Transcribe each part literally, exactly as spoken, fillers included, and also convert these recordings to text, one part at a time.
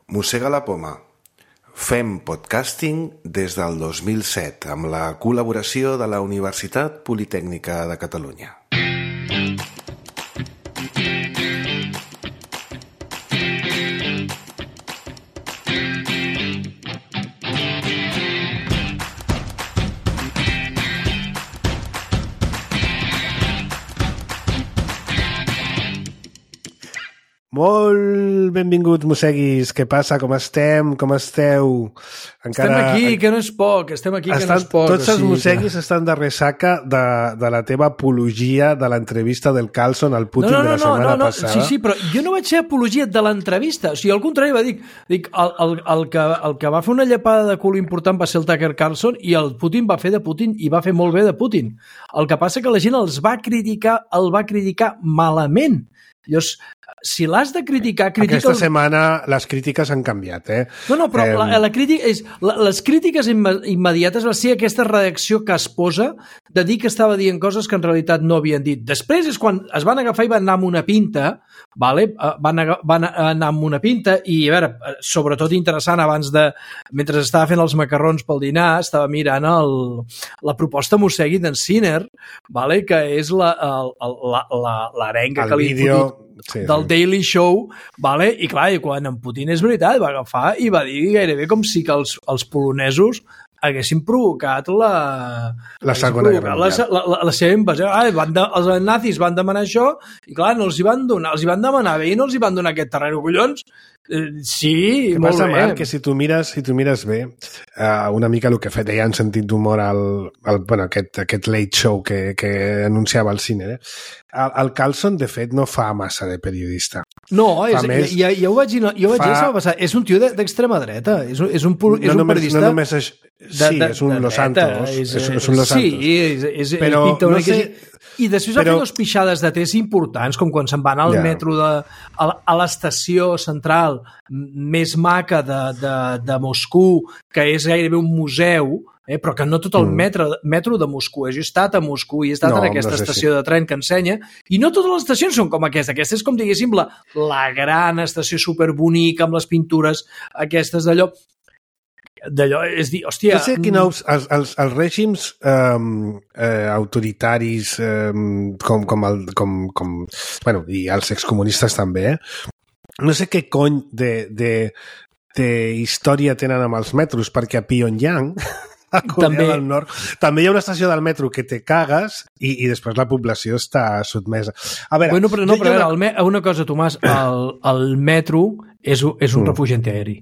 Mossega la poma. Fem podcasting des del dos mil set amb la col·laboració de la Universitat Politècnica de Catalunya. Molt benvinguts, mosseguis. Què passa? Com estem? Com esteu? Encara... Estem aquí, que no és poc. Estem aquí, estan... que no és poc. Tots els mosseguis que... estan de ressaca de, de la teva apologia de l'entrevista del Carlson al Putin no, no, no, de la setmana no, no, passada. Sí, sí, però jo no vaig ser apologia de l'entrevista. O sigui, al contrari, va dir, dic, el, el, el, que, el que va fer una llepada de cul important va ser el Tucker Carlson i el Putin va fer de Putin i va fer molt bé de Putin. El que passa que la gent els va criticar, el va criticar malament. Llavors, si l'has de criticar... Critica Aquesta el... setmana les crítiques han canviat, eh? No, no, però eh... la, la crítica és, la, les crítiques immediates va ser aquesta redacció casposa de dir que estava dient coses que en realitat no havien dit. Després és quan es van agafar i van anar amb una pinta, vale? van, aga, van anar amb una pinta i, a veure, sobretot interessant abans de... Mentre estava fent els macarrons pel dinar, estava mirant el, la proposta mossegui d'en Sinner, vale? Que és l'arenga que li he fotut sí, del sí. Daily Show, vale? I clar, i quan en Putin és veritat, va agafar i va dir gairebé com si que els, els polonesos haguessin provocat la... La segona guerra mundial. La, la, la seva invasió. Ah, van de, els nazis van demanar això i clar, no els hi van donar, els hi van demanar bé i no els hi van donar aquest terreny, collons. Eh, sí, que molt passa, bé. Marc, que si tu mires, si tu mires bé, uh, una mica el que deia en sentit d'humor al, al, bueno, aquest, aquest late show que, que anunciava el cine, eh? el, el Carlson, de fet, no fa massa de periodista. No, és, més, ja, ja ho vaig dir, jo vaig fa... dir, és un tio d'extrema dreta, és un, és un, és no un només, periodista... No només és, sí, de, de, és un Los Santos. És, és, és un Los Santos. Sí, és, és, però no sé... I després va però... fer dos pixades de test importants, com quan se'n van al yeah. metro de, a, a l'estació central més maca de, de, de Moscou, que és gairebé un museu, eh, però que no tot el mm. metro, metro de Moscou. Jo he estat a Moscou i he estat no, en aquesta no sé estació si. de tren que ensenya, i no totes les estacions són com aquesta. Aquesta és com, diguéssim, la, la gran estació superbonica amb les pintures aquestes d'allò. d'allò, és dir, hòstia... No sé quina, els, els, els règims eh, eh, autoritaris eh, com, com, el, com, com... Bueno, i els excomunistes també, eh? No sé què cony de, de, de història tenen amb els metros, perquè a Pyongyang, a Corea també. del Nord, també hi ha una estació del metro que te cagues i, i després la població està sotmesa. A veure... Bueno, però no, però a veure, una... una cosa, Tomàs, el, el metro és, és un mm. refugi antiaeri.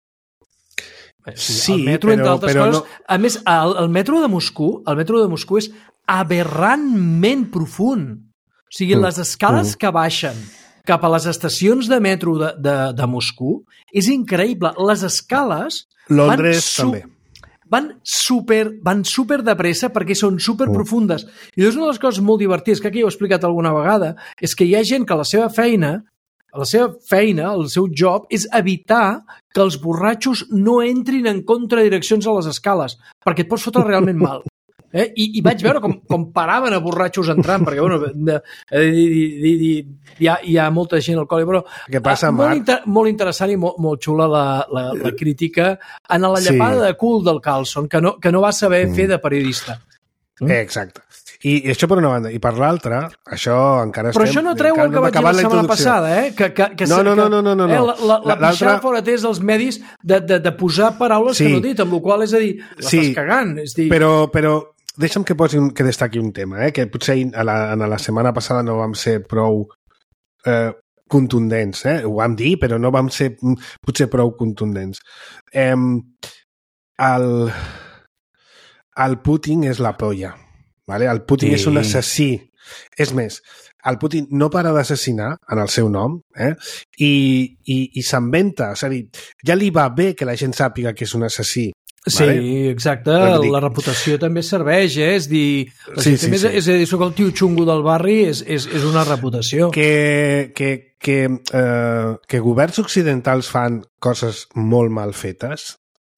Sí, el metro, però, entre altres però coses... no... A més, el, el metro de Moscou, el metro de Moscou és aberrantment profund. O sigui, mm. les escales mm. que baixen cap a les estacions de metro de, de, de Moscou és increïble. Les escales... Londres van també. Van super, van super de pressa perquè són super profundes. I llavors una de les coses molt divertides, que aquí ho he explicat alguna vegada, és que hi ha gent que la seva feina la seva feina, el seu job, és evitar que els borratxos no entrin en contradireccions a les escales, perquè et pots fotre realment mal. Eh? I, I vaig veure com, com paraven a borratxos entrant, perquè bueno, de, de, de, de, de, hi, ha, hi ha molta gent al col·le, però què passa, molt, inter, molt interessant i molt, molt xula la, la, la crítica en la llepada sí. de cul del Carlson, que no, que no va saber mm. fer de periodista. Mm? Exacte. I, I això per una banda. I per l'altra, això encara Però estem... això no treu el que vaig dir la setmana passada, eh? Que, que, que, no, no, no, no, no, no. Eh, la la, la pixada fora és dels medis de, de, de posar paraules sí. que no he dit, amb la qual és a dir, l'estàs sí. cagant. És dir... Però, però deixa'm que posi un, que destaqui un tema, eh? Que potser a la, a la setmana passada no vam ser prou eh, contundents, eh? Ho vam dir, però no vam ser potser prou contundents. Eh, el, el Putin és la polla. Vale? El Putin sí. és un assassí. És més, el Putin no para d'assassinar en el seu nom eh? i, i, i s'inventa. És a dir, ja li va bé que la gent sàpiga que és un assassí. Sí, vale? Exacte. La reputació també serveix, eh? És dir, sí, sí, més, sí. és a dir, soc el tio xungo del barri, és, és, és una reputació. Que, que, que, eh, que governs occidentals fan coses molt mal fetes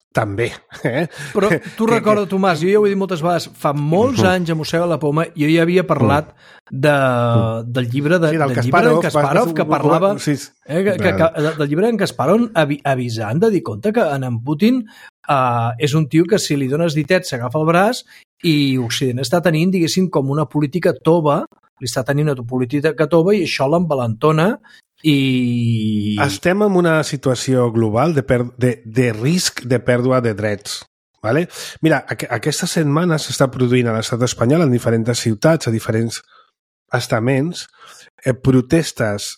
també. Eh? Però tu que, recorda, que... Tomàs, jo ja ho he dit moltes vegades, fa molts uh-huh. anys a Mossega la Poma jo ja havia parlat de, del llibre de, sí, del del llibre d'en Kasparov, que parlava sí, eh, que, que, que, del llibre d'en Kasparov avi, avisant de dir compte que en Putin uh, és un tio que si li dones ditet s'agafa el braç i Occident està tenint, diguéssim, com una política tova, li està tenint una política tova i això l'envalentona. I... Estem en una situació global de, per, de, de risc de pèrdua de drets. Vale? Mira, aqu aquesta setmana s'està produint a l'estat espanyol en diferents ciutats, a diferents estaments, eh, protestes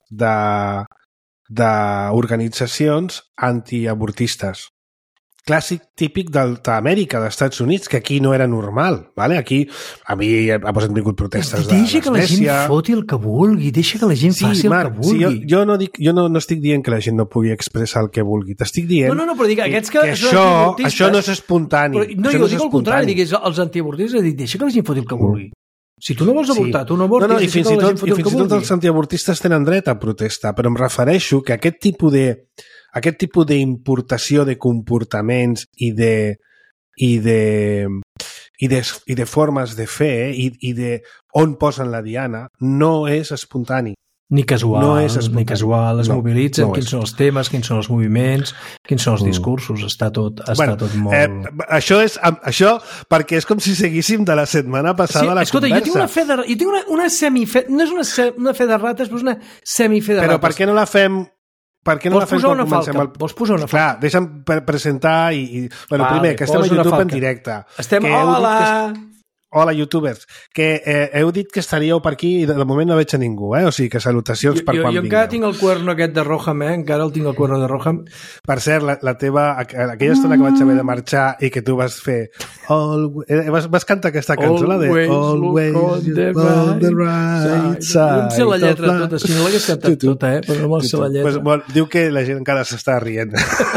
d'organitzacions antiavortistes. Clàssic típic d'Amèrica, dels Estats Units, que aquí no era normal. Vale? Aquí, a mi ha vingut protestes de Deixa que la gent foti el que vulgui, deixa que la gent sí, faci Marc, el que vulgui. Sí, jo, jo, no, dic, jo no, no estic dient que la gent no pugui expressar el que vulgui. T'estic dient no, no, no, però dic, aquests que, que això, això no és espontani. Però, no, jo no dic el contrari, digués, els antiavortistes, dic, deixa que la gent foti el que vulgui. Si tu no vols avortar, sí. tu no avortis, no, no, i fins i tot, i fins i tot els antiavortistes tenen dret a protestar, però em refereixo que aquest tipus de aquest tipus d'importació de comportaments i de i de i de, i de formes de fer i, i de on posen la diana no és espontani. Ni casual, no és ni casual, es no, mobilitzen, no quins és. són els temes, quins són els moviments, quins són els discursos, mm. està tot, està bueno, tot molt... Eh, això és això perquè és com si seguíssim de la setmana passada sí, la escolta, conversa. Jo tinc una fe de, jo tinc una, una semife, no és una, se, una fe de rates, però és una semife de però rates. Però per què no la fem... Per què no Vols la fem posar una falca? El... Vols posar una falca? Clar, deixa'm presentar i... i... Bueno, vale, primer, que estem a YouTube en directe. Estem... Que Hola! Hola, youtubers. Que eh, heu dit que estaríeu per aquí i de, de moment no veig a ningú, eh? O sigui, que salutacions jo, per jo, quan jo vingueu. encara tinc el cuerno aquest de Roham, eh? Encara el tinc el cuerno de Roham. Per cert, la, la teva... Aquella estona que vaig haver de marxar i que tu vas fer... Always, eh, vas, vas cantar aquesta cançó, la de... Always on the, on the right side. No sé la lletra tota, si no l'hagués cantat tota, eh? Però no me'l sé la lletra. Pues, bueno, diu que la gent encara s'està rient.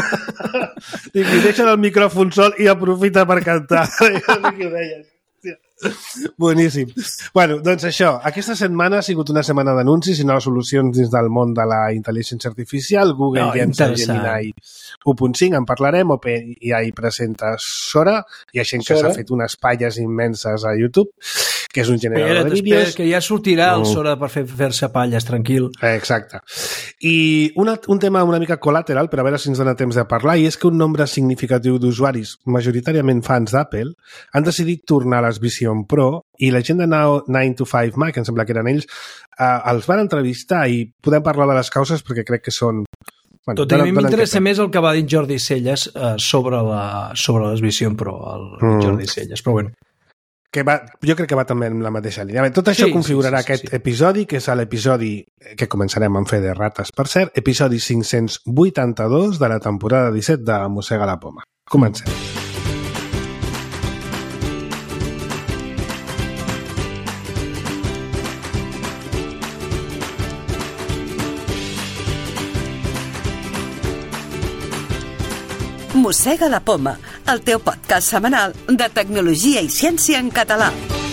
Dic, deixa el micròfon sol i aprofita per cantar. No sé què ho deies. Boníssim. Bueno, doncs això, aquesta setmana ha sigut una setmana d'anuncis i noves solucions dins del món de la intel·ligència artificial. Google no, llença Gemini u punt cinc, en parlarem. OpenAI presenta Sora, hi ha gent que s'ha fet unes palles immenses a YouTube, que és un generador de vídeos. Que ja sortirà el Sora per fer-se palles, tranquil. Exacte. I una, un tema una mica col·lateral, per a veure si ens dona temps de parlar, i és que un nombre significatiu d'usuaris, majoritàriament fans d'Apple, han decidit tornar a les Vision Pro i la gent de nine to five Mac, em sembla que eren ells, eh, els van entrevistar i podem parlar de les causes perquè crec que són... Bueno, Tot i a mi m'interessa més el que va dir Jordi Celles eh, sobre, la, sobre les Vision Pro, el mm. Jordi Celles, però bueno. Que va, jo crec que va també en la mateixa línia. Tot això sí, configurarà sí, sí, aquest sí. episodi, que és l'episodi que començarem amb fe de rates, per cert, episodi cinc-cents vuitanta-dos de la temporada disset de Mossega la Poma. Comencem. Mm. Mossega la Poma, el teu podcast setmanal de tecnologia i ciència en català.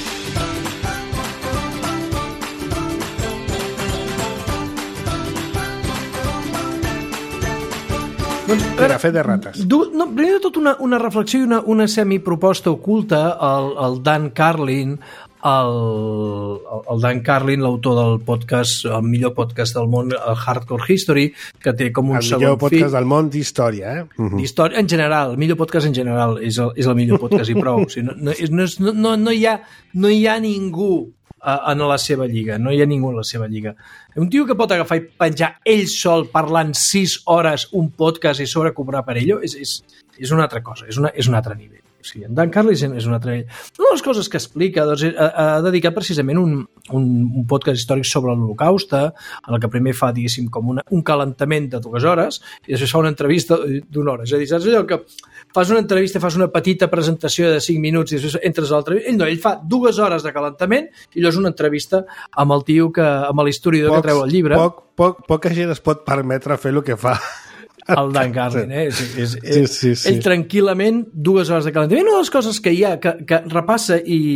Doncs, per a fer de rates. Du, no, primer de tot una, una reflexió i una, una semiproposta oculta al, al Dan Carlin, el, el Dan Carlin, l'autor del podcast, el millor podcast del món, el Hardcore History, que té com un el segon millor podcast fill. Del món d'història, eh? Uh -huh. D'història, en general, el millor podcast en general és el, és el millor podcast i prou. O sigui, no, no, no, no, no, hi ha, no hi ha ningú en la seva lliga, no hi ha ningú en la seva lliga. Un tio que pot agafar i penjar ell sol parlant sis hores un podcast i sobre cobrar per ell és, és, és una altra cosa, és, una, és un altre nivell. O sigui, en Dan Carlin és un altre nivell. Una de les coses que explica doncs, ha, ha dedicat precisament un, un, un podcast històric sobre l'Holocauste, en el que primer fa, diguéssim, com una, un calentament de dues hores i després fa una entrevista d'una hora. És a dir, saps allò que fas una entrevista, fas una petita presentació de cinc minuts i després entres a l'entrevista? Ell no, ell fa dues hores de calentament i allò és una entrevista amb el tio que, amb l'historiador que treu el llibre. Poc, poc, poca gent es pot permetre fer el que fa el Dan Carlin, eh? És, és, és, sí, sí, sí. Ell tranquil·lament dues hores de calentament. Una de les coses que hi ha, que, que repassa i,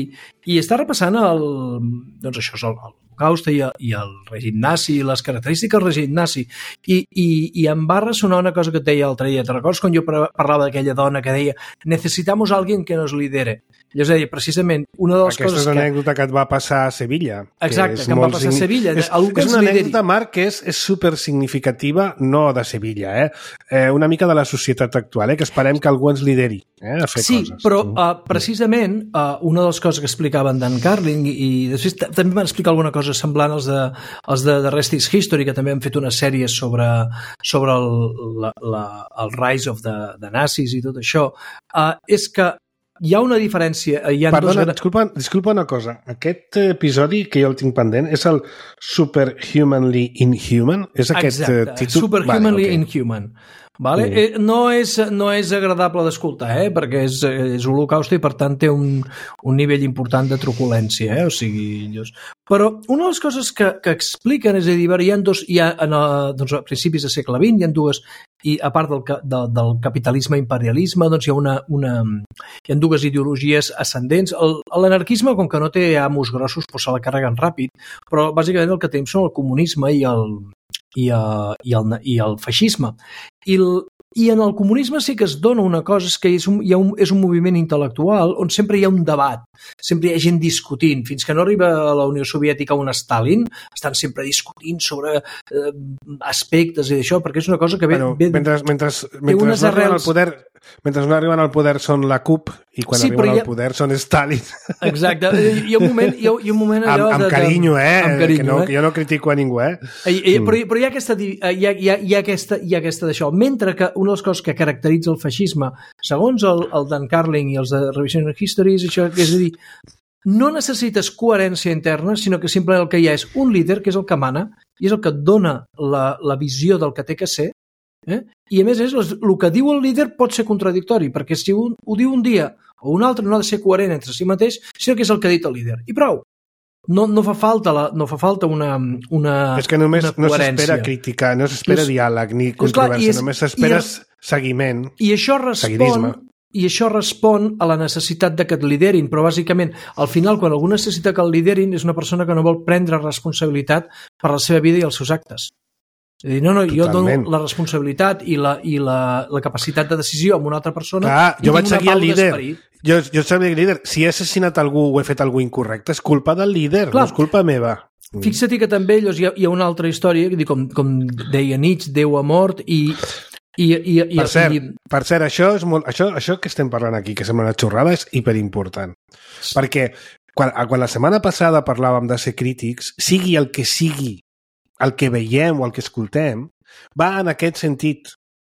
I està repassant el, doncs això és el, el Holocauste i, i el règim nazi, i les característiques del règim nazi. I, i, i em va ressonar una cosa que et deia l'altre dia. Te recordes quan jo parlava d'aquella dona que deia necesitamos alguien que nos lidere? Llavors deia, precisament, una de les Aquesta coses és una que... anècdota que et va passar a Sevilla. Exacte, que, que em va passar a Sevilla. És, és una anècdota, Marc, que és, és super significativa, no de Sevilla, eh? eh? Una mica de la societat actual, eh? Que esperem que algú ens lideri eh? a fer sí, coses. Sí, però uh, precisament uh, una de les coses que explicaven Dan Carlin i, i després també van explicar alguna cosa semblant als de, als de The Rest is History, que també han fet una sèrie sobre, sobre el, la, la, el rise of the, the nazis i tot això, uh, és que hi ha una diferència. Hi ha Perdona, dos... disculpa, disculpa una cosa. Aquest episodi, que jo el tinc pendent, és el Superhumanly Inhuman? És aquest Exacte, títol? Superhumanly vale, okay. Inhuman. Vale? Mm. Eh, no, és, no és agradable d'escoltar, eh? Perquè és, és Holocauste i per tant té un, un nivell important de truculència, eh? O sigui, llavors... Però una de les coses que, que expliquen, és a dir, hi ha dos, hi ha, en, doncs, a principis del segle vint hi ha dues, i a part del, del, del capitalisme imperialisme, doncs hi ha, una, una, hi ha dues ideologies ascendents. L'anarquisme, com que no té amos grossos, doncs se la carreguen ràpid, però bàsicament el que tenim són el comunisme i el, i, uh, i, el, i el feixisme. I, el, I en el comunisme sí que es dona una cosa, és que és un, hi ha un, és un moviment intel·lectual on sempre hi ha un debat, sempre hi ha gent discutint, fins que no arriba a la Unió Soviètica un Stalin, estan sempre discutint sobre eh, aspectes i això, perquè és una cosa que ve... Bueno, ve mentre mentre, mentre no arriben al poder... Mentre no arriben al poder són la C U P i quan sí, arriben ha... al poder són Stalin. Exacte. Hi ha un moment, hi ha, hi ha un moment allò... Amb, amb de, carinyo, eh? Amb carinyo, que no, eh? Jo no critico a ningú, eh? I, i, però, però hi ha aquesta, hi ha, hi ha, hi ha aquesta, hi ha aquesta d'això. Mentre que una de les coses que caracteritza el feixisme, segons el, el Dan Carlin i els de Revision History, és això, és a dir, no necessites coherència interna, sinó que simplement el que hi ha és un líder, que és el que mana, i és el que et dona la, la visió del que té que ser, eh? I a més és, el que diu el líder pot ser contradictori, perquè si un, ho diu un dia o un altre no ha de ser coherent entre si mateix, sinó que és el que ha dit el líder. I prou. No, no fa falta, la, no fa falta una, una És que només no s'espera criticar, no s'espera és, diàleg ni controvèrsia, és, només s'espera seguiment. I això respon... I això respon a la necessitat de que et liderin, però bàsicament, al final, quan algú necessita que el liderin, és una persona que no vol prendre responsabilitat per la seva vida i els seus actes. És a dir, no, no, jo dono la responsabilitat i la, i la, la capacitat de decisió a una altra persona. Clar, jo vaig seguir el líder. Jo, jo seguia el líder. Si he assassinat algú o he fet algú incorrecte, és culpa del líder, Clar. No és culpa meva. Fixa't que també llavors, hi, ha, hi ha una altra història, com, com deia Nietzsche, Déu ha mort, i... I, i, i, per, cert, i... per cert, això, és molt, això, això que estem parlant aquí, que sembla una xorrada, és hiperimportant. Sí. Perquè quan, quan la setmana passada parlàvem de ser crítics, sigui el que sigui, el que veiem o el que escoltem, va en aquest sentit.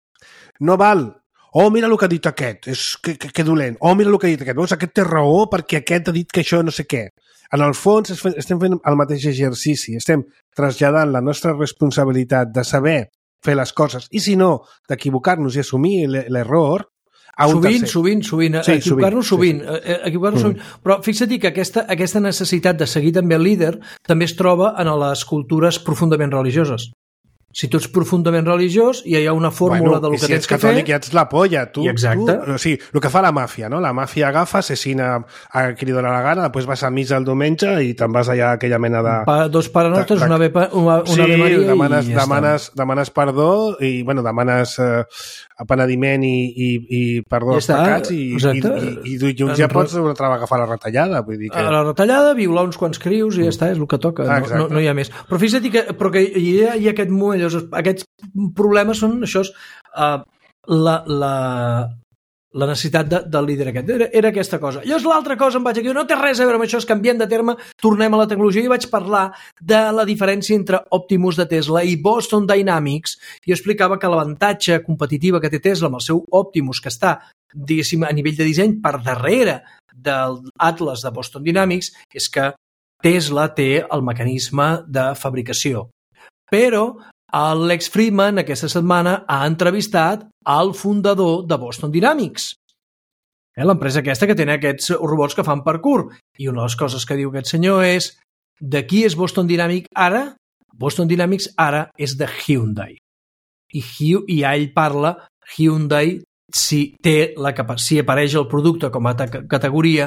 No val, oh, mira el que ha dit aquest, és que, que, que dolent, oh, mira el que ha dit aquest, veus, aquest té raó perquè aquest ha dit que això no sé què. En el fons estem fent el mateix exercici, estem traslladant la nostra responsabilitat de saber fer les coses, i si no, d'equivocar-nos i assumir l'error a un sovint, tercer. Sovint, sovint, sí, equivocar-nos sovint, sí, sí. equivocar-nos mm. sovint. Però fixa't que aquesta, aquesta necessitat de seguir també el líder també es troba en les cultures profundament religioses. Si tu ets profundament religiós i hi ha una fórmula bueno, del que si tens que fer... Si ets catòlic ja ets la polla, tu. Exacte. Tu, o sigui, el que fa la màfia, no? La màfia agafa, assassina a qui li dóna la gana, després vas a missa el diumenge i te'n vas allà a aquella mena de... Pa, dos parenostres, una, ave, una, una sí, ave Maria demanes, i ja demanes, demanes perdó i, bueno, demanes eh, apenediment i, i, i perdó als ja pecats i, i, i, i, i uns ja pots una altra agafar la retallada. Vull dir que... La retallada, violar uns quants crius i ja està, és el que toca, no, no, no hi ha més. Però fixa't que, però que hi ha, hi ha aquest moment, llavors, aquests problemes són això, uh, la, la, la necessitat de, del líder aquest. Era, era aquesta cosa. Llavors l'altra cosa em vaig dir, no té res a veure amb això, és canviant de terme, tornem a la tecnologia, i vaig parlar de la diferència entre Optimus de Tesla i Boston Dynamics, i jo explicava que l'avantatge competitiva que té Tesla amb el seu Optimus, que està, diguéssim, a nivell de disseny per darrere del Atlas de Boston Dynamics, és que Tesla té el mecanisme de fabricació. Però l'Lex Fridman aquesta setmana ha entrevistat al fundador de Boston Dynamics, eh, l'empresa aquesta que té aquests robots que fan parkour. I una de les coses que diu aquest senyor és: de qui és Boston Dynamics ara? Boston Dynamics ara és de Hyundai. I, i ell parla, Hyundai, si té la capacitat, si apareix el producte com a categoria,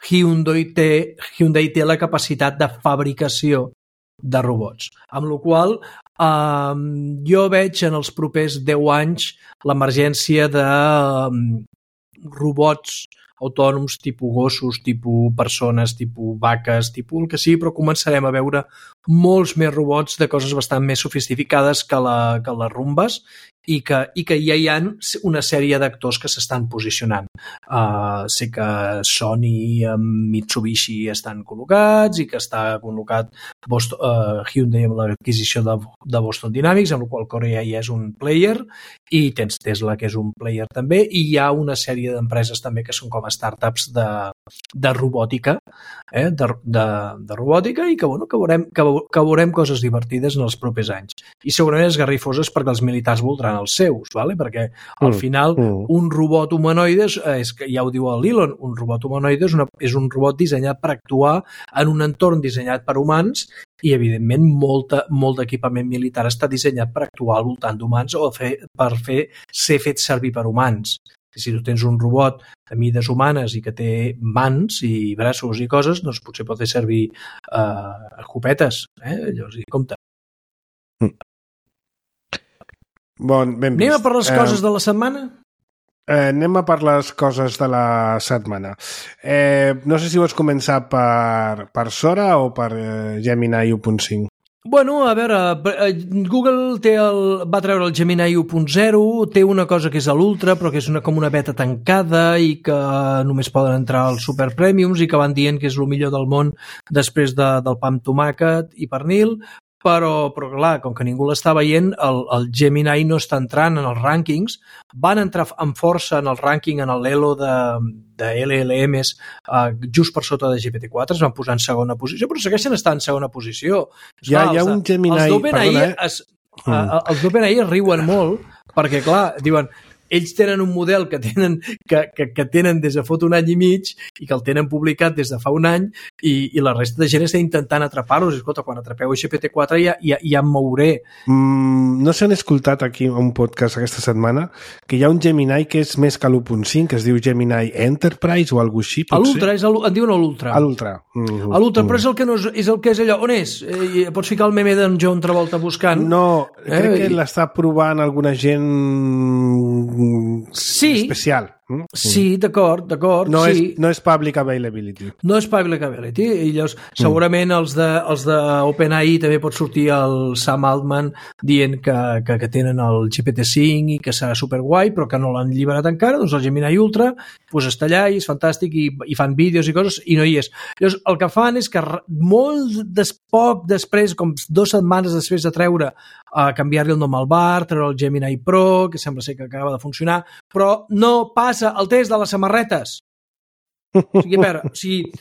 Hyundai té, Hyundai té la capacitat de fabricació de robots. Amb la qual cosa, eh, jo veig en els propers deu anys l'emergència de eh, robots autònoms, tipus gossos, tipus persones, tipus vaques, tipus el que sigui, però començarem a veure molts més robots de coses bastant més sofisticades que, la, que les rumbes i que, i que ja hi ha una sèrie d'actors que s'estan posicionant. Uh, sé que Sony amb Mitsubishi estan col·locats i que està col·locat Boston, uh, Hyundai amb l'adquisició de, de Boston Dynamics, amb la qual Corea ja és un player, i tens Tesla, que és un player també, i hi ha una sèrie d'empreses també que són com a startups de, de robòtica, eh? de, de, de robòtica, i que, bueno, que, veurem, que, que veurem coses divertides en els propers anys. I segurament esgarrifoses perquè els militars voldran els seus, ¿vale? Perquè al mm, final mm. un robot humanoide, és que ja ho diu el Elon, un robot humanoide és, una, és un robot dissenyat per actuar en un entorn dissenyat per humans i, evidentment, molta, molt d'equipament militar està dissenyat per actuar al voltant d'humans o fer, per fer, ser fet servir per humans. Si tu tens un robot de mides humanes i que té mans i braços i coses, doncs potser pot fer servir eh, escopetes. Eh? Llavors, compte. Mm. Bon, ben vist. Anem a per les coses eh, de la setmana? Eh, anem a per les coses de la setmana. Eh, no sé si vols començar per, per Sora o per eh, Gemini u punt cinc. Bueno, a veure, Google té el, va treure el Gemini u punt zero, té una cosa que és l'Ultra, però que és una, com una beta tancada i que només poden entrar als Super Premiums i que van dient que és el millor del món després de, del pa amb tomàquet i pernil, però, però clar, com que ningú l'està veient, el, el Gemini no està entrant en els rànquings. Van entrar amb força en el rànquing, en l'Elo de, de L L Ms, uh, just per sota de G P T quatre, es van posar en segona posició, però segueixen estant en segona posició. Hi ha, hi ha un Gemini... Els d'OpenAI eh? es, uh, els d'OpenAI es riuen molt, perquè clar, diuen... Ells tenen un model que tenen, que, que, que tenen des de fot un any i mig i que el tenen publicat des de fa un any i, i la resta de gent està intentant atrapar-los. Escolta, quan atrapeu G P T quatre ja, ja, ja em mouré. Mm, no s'han escoltat aquí un podcast aquesta setmana que hi ha un Gemini que és més que l'u punt cinc, que es diu Gemini Enterprise o alguna cosa així, potser? L'Ultra, és el, en diuen l'Ultra. L'Ultra. Mm, L'Ultra, mm. però és el, que no és, és el que és allò. On és? Eh, pots ficar el meme d'en John Travolta buscant? No, crec eh? que l'està provant alguna gent sí. especial. Mm? Sí, d'acord, d'acord. No, sí. és, no és public availability. No és public availability. I llavors, segurament mm. els de, els de OpenAI també pot sortir el Sam Altman dient que, que, que tenen el G P T cinc i que serà superguai, però que no l'han lliberat encara. Doncs el Gemini Ultra pues, està allà i és fantàstic i, i fan vídeos i coses i no hi és. Llavors, el que fan és que molt des, poc després, com dues setmanes després de treure, a uh, canviar-li el nom al bar, treure el Gemini Pro, que sembla ser que acaba de funcionar, però no passa el test de les samarretes. O sigui, a veure, o sigui,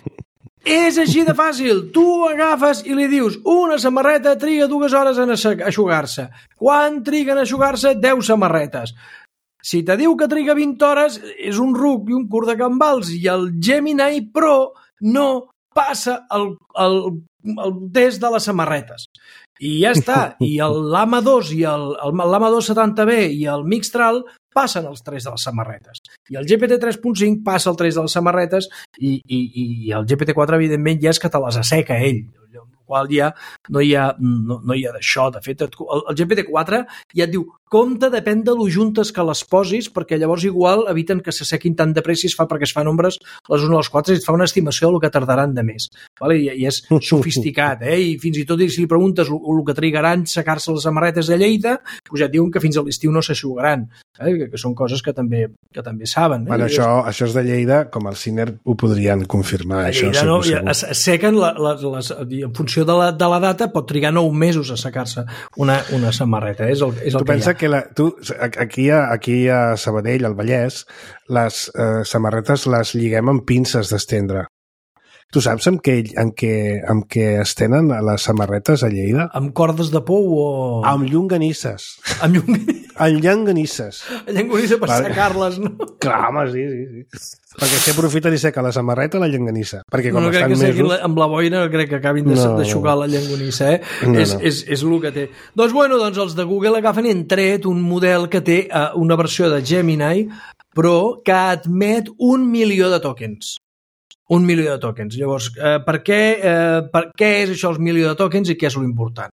és així de fàcil. Tu agafes i li dius una samarreta triga dues hores en eixugar-se. Quan triguen a eixugar-se? deu samarretes. Si te diu que triga vint hores, és un ruc i un curt de cambals, i el Gemini Pro no passa el, el, el test de les samarretes. I ja està. I l'A M A dos i l'A M A dos setanta B i el Mixtral passen els tres de les samarretes. I el G P T tres punt cinc passa el tres de les samarretes i, i, i el G P T quatre, evidentment, ja és que te les asseca ell. Qual ja no hi ha, no, no hi ha d'això. De fet, el, el G P T quatre ja et diu, compte, depèn de lo juntes que les posis, perquè llavors igual eviten que s'assequin tan de pressa i es fa perquè es fan ombres les una a les quatre i et fa una estimació del que tardaran de més. Vale? I, I és sofisticat, eh? I fins i tot si li preguntes el, el que trigaran secar-se les samarretes de Lleida, doncs ja et diuen que fins a l'estiu no s'aixugaran, eh? que, que són coses que també, que també saben. Eh? Bueno, això, això és de Lleida, com el Ciner ho podrien confirmar. A això, Lleida segur, no, segur. Es, es sequen la, les, les, en funció de la, de la data pot trigar nou mesos a secar-se una, una samarreta. És el, és el tu que pensa que la, tu, aquí, a, aquí a Sabadell, al Vallès, les eh, samarretes les lliguem amb pinces d'estendre. Tu saps amb què, amb què, amb què es tenen les samarretes a Lleida? Amb cordes de pou o... Amb llonganisses. Amb llonganisses. Amb llonganisses. Amb llonganisses per vale. Secar-les, no? Clar, home, sí, sí, sí. Perquè si aprofiten i seca la samarreta o la llonganissa? Perquè com no, no estan crec que mesos... La, amb la boina no crec que acabin de, no. d'aixugar la llonganissa, eh? No, és, no. És, és el que té. Doncs, bueno, doncs els de Google agafen i han tret un model que té uh, una versió de Gemini, però que admet un milió de tokens. Un milió de tokens. Llavors, eh, per, què, eh, per què és això els milió de tokens i què és l'important?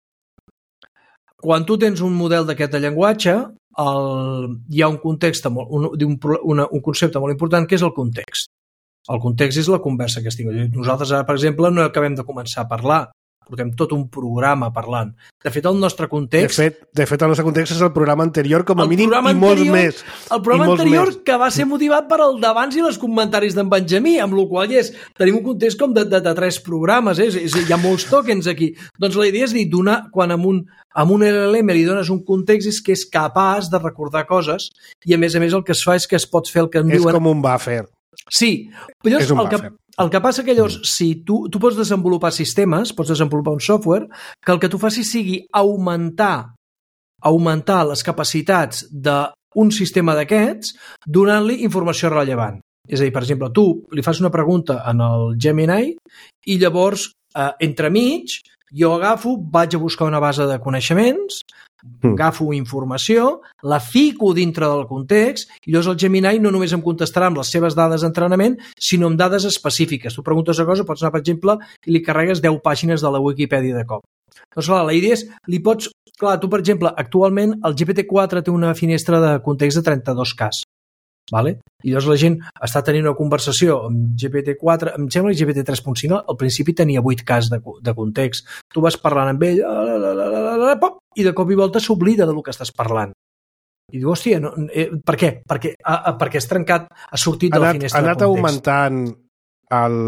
Quan tu tens un model d'aquest de llenguatge, el, hi ha un context, molt, un, un, una, un concepte molt important que és el context. El context és la conversa que estic. Nosaltres ara, per exemple, no acabem de començar a parlar. Portem tot un programa parlant. De fet, el nostre context... De fet, de fet el nostre context és el programa anterior, com a mínim, i anterior, molts més. El programa anterior més. Que va ser motivat per el d'abans i els comentaris d'en Benjamí, amb la qual és, tenim un context com de, de, de tres programes, eh? És, és, hi ha molts tokens aquí. Doncs la idea és dir, donar, quan amb un, amb un L L M li dones un context és que és capaç de recordar coses i, a més a més, el que es fa és que es pot fer el que en és diuen... És com un buffer. Sí, però llavors, és un el buffer. que... El que passa que llavors, si tu, tu pots desenvolupar sistemes, pots desenvolupar un software, que el que tu facis sigui augmentar, augmentar les capacitats d'un sistema d'aquests donant-li informació rellevant. És a dir, per exemple, tu li fas una pregunta en el Gemini i llavors, eh, entremig, jo agafo, vaig a buscar una base de coneixements, mm. agafo informació, la fico dintre del context i llavors el Gemini no només em contestarà amb les seves dades d'entrenament, sinó amb dades específiques. Tu preguntes una cosa, pots anar, per exemple, i li carregues deu pàgines de la Wikipedia de cop. Doncs clar, la idea és, li pots... Clar, tu, per exemple, actualment el G P T quatre té una finestra de context de trenta-dos K. Vale? I llavors la gent està tenint una conversació amb G P T quatre, em sembla que G P T tres punt cinc al principi tenia vuit K de, de context. Tu vas parlant amb ell la, la, la, la, la, pop, i de cop i volta s'oblida del que estàs parlant. I diu, hòstia, no, eh, per què? Perquè, a, a, perquè has trencat, has sortit de la finestra de context. Ha anat augmentant el,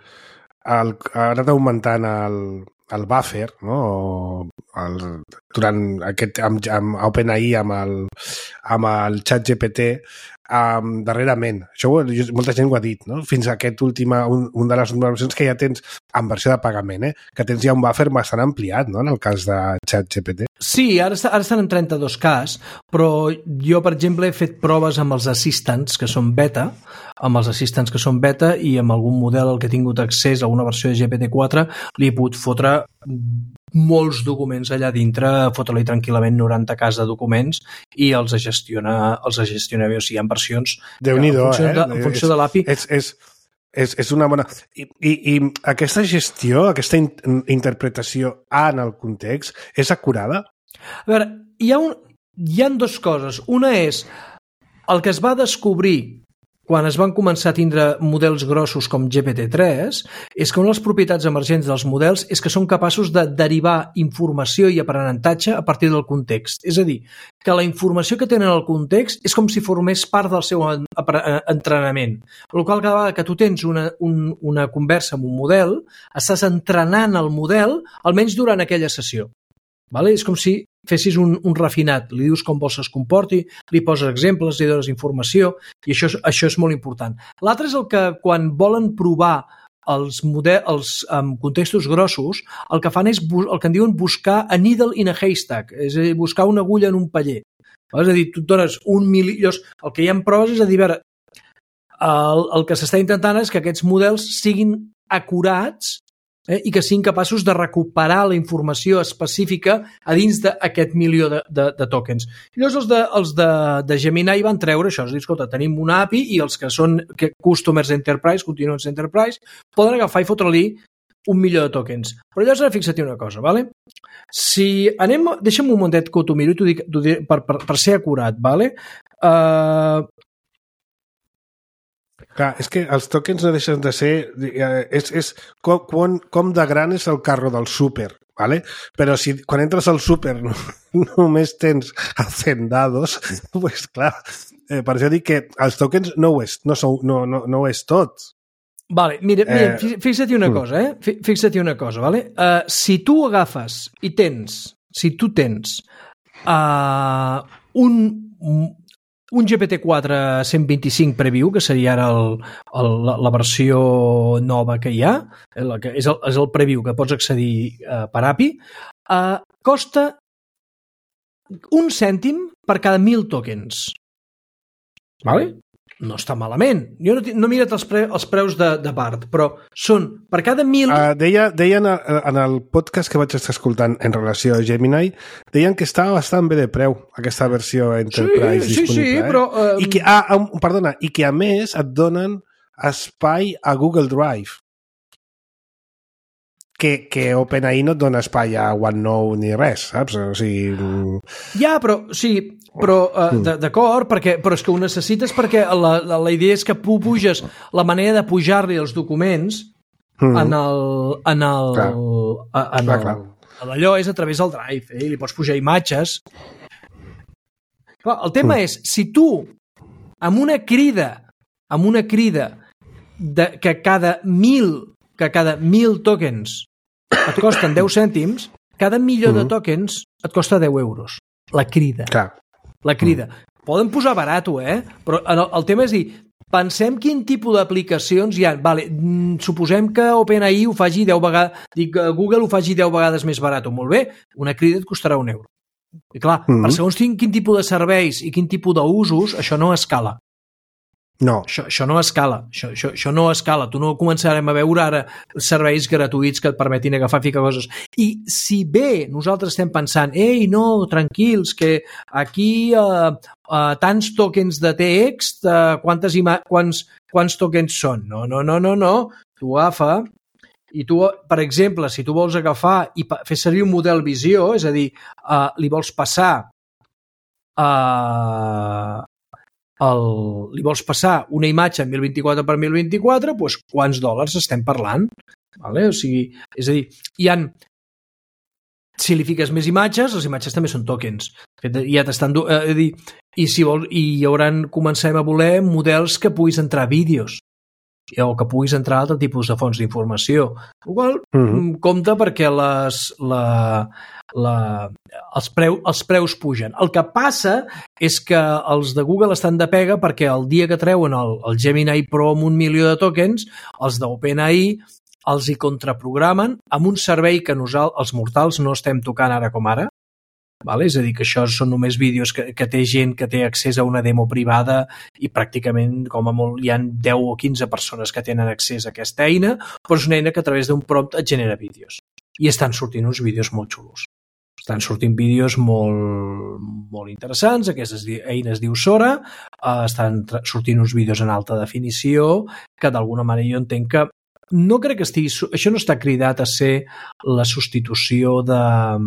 el, ha anat augmentant el, el buffer, no? El, durant aquest, amb, amb OpenAI, amb el, amb el ChatGPT, um, darrerament. Això molta gent ho ha dit, no? Fins a aquest últim, un, un de les versions que ja tens en versió de pagament, eh? Que tens ja un buffer bastant ampliat, no? En el cas de ChatGPT. Sí, ara, està, ara estan en trenta-dos K, però jo, per exemple, he fet proves amb els assistants que són beta, amb els assistants que són beta i amb algun model al que he tingut accés a una versió de G P T quatre li he pogut fotre molts documents allà dintre, fotre-li tranquil·lament noranta K de documents i els gestiona, els gestiona bé, o sigui, hi ha versions Déu-n'hi-do, en funció, eh? de, en funció de l'A P I. És, és, és, és una bona... I, i, I aquesta gestió, aquesta in, interpretació en el context, és acurada? A veure, hi ha, un, hi ha dues coses. Una és el que es va descobrir quan es van començar a tindre models grossos com G P T tres, és que una de les propietats emergents dels models és que són capaços de derivar informació i aprenentatge a partir del context. És a dir, que la informació que tenen al context és com si formés part del seu entrenament. Per la qual cada vegada que tu tens una, un, una conversa amb un model, estàs entrenant el model almenys durant aquella sessió. Vale? És com si fessis un, un refinat, li dius com vols que es comporti, li poses exemples, li dones informació, i això, això és molt important. L'altre és el que quan volen provar els, model, els um, contextos grossos, el que fan és el que en diuen buscar a needle in a haystack, és a dir, buscar una agulla en un paller. Vale? És a dir, tu et dones un milió... El que hi ha proves és a dir, a veure, el, el que s'està intentant és que aquests models siguin acurats Eh, i que siguin capaços de recuperar la informació específica a dins d'aquest milió de, de, de tokens. I llavors els de, els de, de Gemini van treure això, és a dir, escolta, tenim una A P I i els que són que Customers Enterprise, Continuous Enterprise, poden agafar i fotre-li un milió de tokens. Però llavors ara fixa't una cosa, ¿vale? Si anem... Deixa'm un momentet que t'ho miro i t'ho dic, t'ho dic per, per, per ser acurat, ¿vale? Uh, Clar, és que els tokens no deixen de ser... És, és com, com, com de gran és el carro del súper, ¿vale? Però si quan entres al súper no, només tens hacendados, pues clar, eh, per això dic que els tokens no ho és, no, són, no, no, no ho és tot. Vale, mira, mira eh... fixa't una cosa, eh? Fixa't una cosa, vale? Uh, si tu agafes i tens, si tu tens uh, un... un G P T quatre cent vint-i-cinc preview, que seria ara el, el, la, la versió nova que hi ha, el, que és, el, és el preview que pots accedir uh, per A P I, uh, costa un cèntim per cada mil tokens. Vale? No està malament. Jo no, no he mirat els, pre, els preus de, de Bard, però són per cada mil... Uh, deia, deien en el podcast que vaig estar escoltant en relació a Gemini, deien que estava bastant bé de preu, aquesta versió Enterprise sí, disponible. Sí, sí, eh? però... Uh... I que, ah, perdona, i que a més et donen espai a Google Drive. Que, que OpenAI no et dona espai a OneNote ni res, saps? O sigui... Ja, però sí, però uh, d'acord, perquè, però és que ho necessites perquè la, la, la idea és que tu puges la manera de pujar-li els documents mm. en el... En el, clar. En clar, el, clar. Allò és a través del Drive, eh? I li pots pujar imatges. Clar, el tema mm. és, si tu, amb una crida, amb una crida de, que cada mil que cada mil tokens et costen deu cèntims, cada milió mm. de tokens et costa deu euros. La crida. Clar. La crida. Mm. Poden posar barato, eh? Però el, el tema és dir, pensem quin tipus d'aplicacions hi ha. Vale, suposem que OpenAI ho faci deu vegades, dic, Google ho faci deu vegades més barat. Molt bé, una crida et costarà un euro. I clar, mm. per segons quin, quin tipus de serveis i quin tipus d'usos, això no escala. No. Això, això no escala, això, això, això no escala. Tu no començarem a veure ara serveis gratuïts que et permetin agafar i ficar coses. I si bé nosaltres estem pensant, ei, no, tranquils, que aquí uh, uh, tants tokens de text, uh, quantes ima quants, quants tokens són? No, no, no, no, no. Tu agafa i tu, per exemple, si tu vols agafar i fer servir un model visió, és a dir, uh, li vols passar a... Uh, El, li vols passar una imatge en mil vint-i-quatre per mil vint-i-quatre, doncs quants dòlars estem parlant? Vale? O sigui, és a dir, hi ha, si li fiques més imatges, les imatges també són tokens. Ja t'estan, eh, dir, i si vol, i hi hauran, comencem a voler models que puguis entrar vídeos o que puguis entrar a altre tipus de fonts d'informació. El qual mm-hmm. compta perquè les, la, la, els, preu, els preus pugen. El que passa és que els de Google estan de pega perquè el dia que treuen el, el Gemini Pro amb un milió de tokens, els d'OpenAI els hi contraprogramen amb un servei que nosaltres, els mortals, no estem tocant ara com ara. Vale? És a dir, que això són només vídeos que, que té gent que té accés a una demo privada i pràcticament, com a molt, hi ha deu o quinze persones que tenen accés a aquesta eina, però és una eina que a través d'un prompt et genera vídeos. I estan sortint uns vídeos molt xulos. Estan sortint vídeos molt, molt interessants, aquesta eina es diu Sora, eh, estan sortint uns vídeos en alta definició que d'alguna manera jo entenc que no crec que estigui... Això no està cridat a ser la substitució de...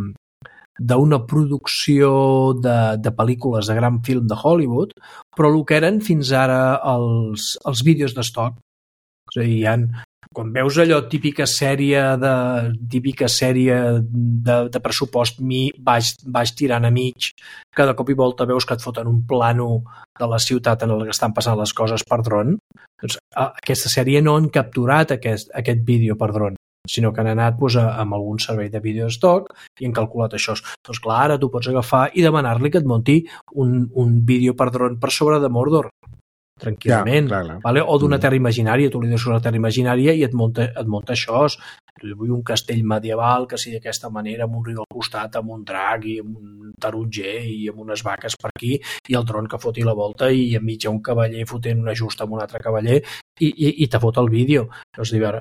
d'una producció de, de pel·lícules de gran film de Hollywood, però el que eren fins ara els, els vídeos d'estoc. És a dir, hi ha, quan veus allò típica sèrie de, típica sèrie de, de pressupost mi, baix, baix tirant a mig, que de cop i volta veus que et foten un plano de la ciutat en el que estan passant les coses per dron, doncs a, aquesta sèrie no han capturat aquest, aquest vídeo per dron, sinó que han anat doncs, a, amb algun servei de vídeo stock i han calculat això. Doncs clar, ara tu pots agafar i demanar-li que et munti un, un vídeo per dron per sobre de Mordor, tranquil·lament. Ja, clar, clar. Vale? O d'una terra imaginària, tu li deixes una terra imaginària i et munta, et munta això. Jo vull un castell medieval que sigui d'aquesta manera, amb un riu al costat, amb un drac i amb un taronger i amb unes vaques per aquí, i el dron que foti la volta i enmig un cavaller fotent una justa amb un altre cavaller i, i, i te fot el vídeo. Llavors, dir,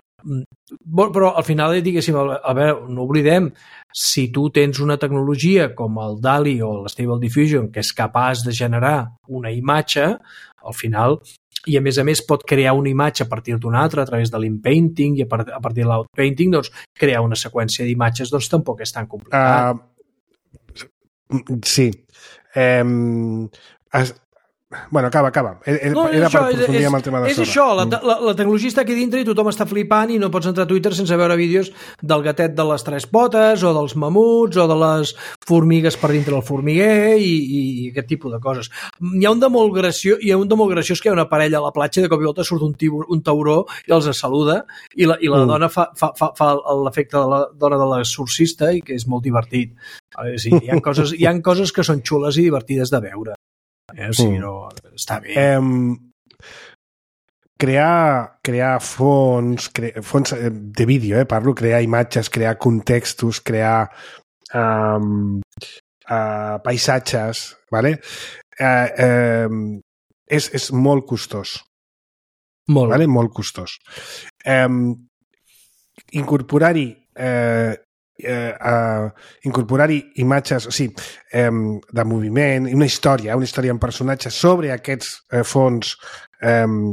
però al final, diguéssim, a veure, no oblidem, si tu tens una tecnologia com el DALL-E o el Stable Diffusion que és capaç de generar una imatge, al final, i a més a més pot crear una imatge a partir d'una altra a través de l'in-painting i a partir de l'out-painting, doncs crear una seqüència d'imatges doncs tampoc és tan complicat. Uh, sí. Um, es, Bueno, acaba, acaba. Era, no, era això, per aprofundir és, amb el tema de és Sora. això, la, la, la tecnologia està aquí dintre i tothom està flipant i no pots entrar a Twitter sense veure vídeos del gatet de les tres potes o dels mamuts o de les formigues per dintre del formiguer i, i, i aquest tipus de coses. Hi ha un de molt graciós, hi ha un de molt graciós que hi ha una parella a la platja de cop i volta surt un, tibur, un tauró i els saluda i la, i la mm. dona fa, fa, fa, fa l'efecte de la dona de l'exorcista i que és molt divertit. A veure, sí, hi ha coses, hi ha coses que són xules i divertides de veure. Eh? O sigui, no, està bé. Um, crear, crear fons, cre, fons de vídeo, eh, parlo, crear imatges, crear contextos, crear um, uh, paisatges, ¿vale? Uh, um, és, és molt costós. Molt. ¿Vale? Molt costós. Um, incorporar-hi eh, Eh, uh, incorporar-hi imatges, o sigui, eh, de moviment, una història, una història en personatge sobre aquests eh, fons eh,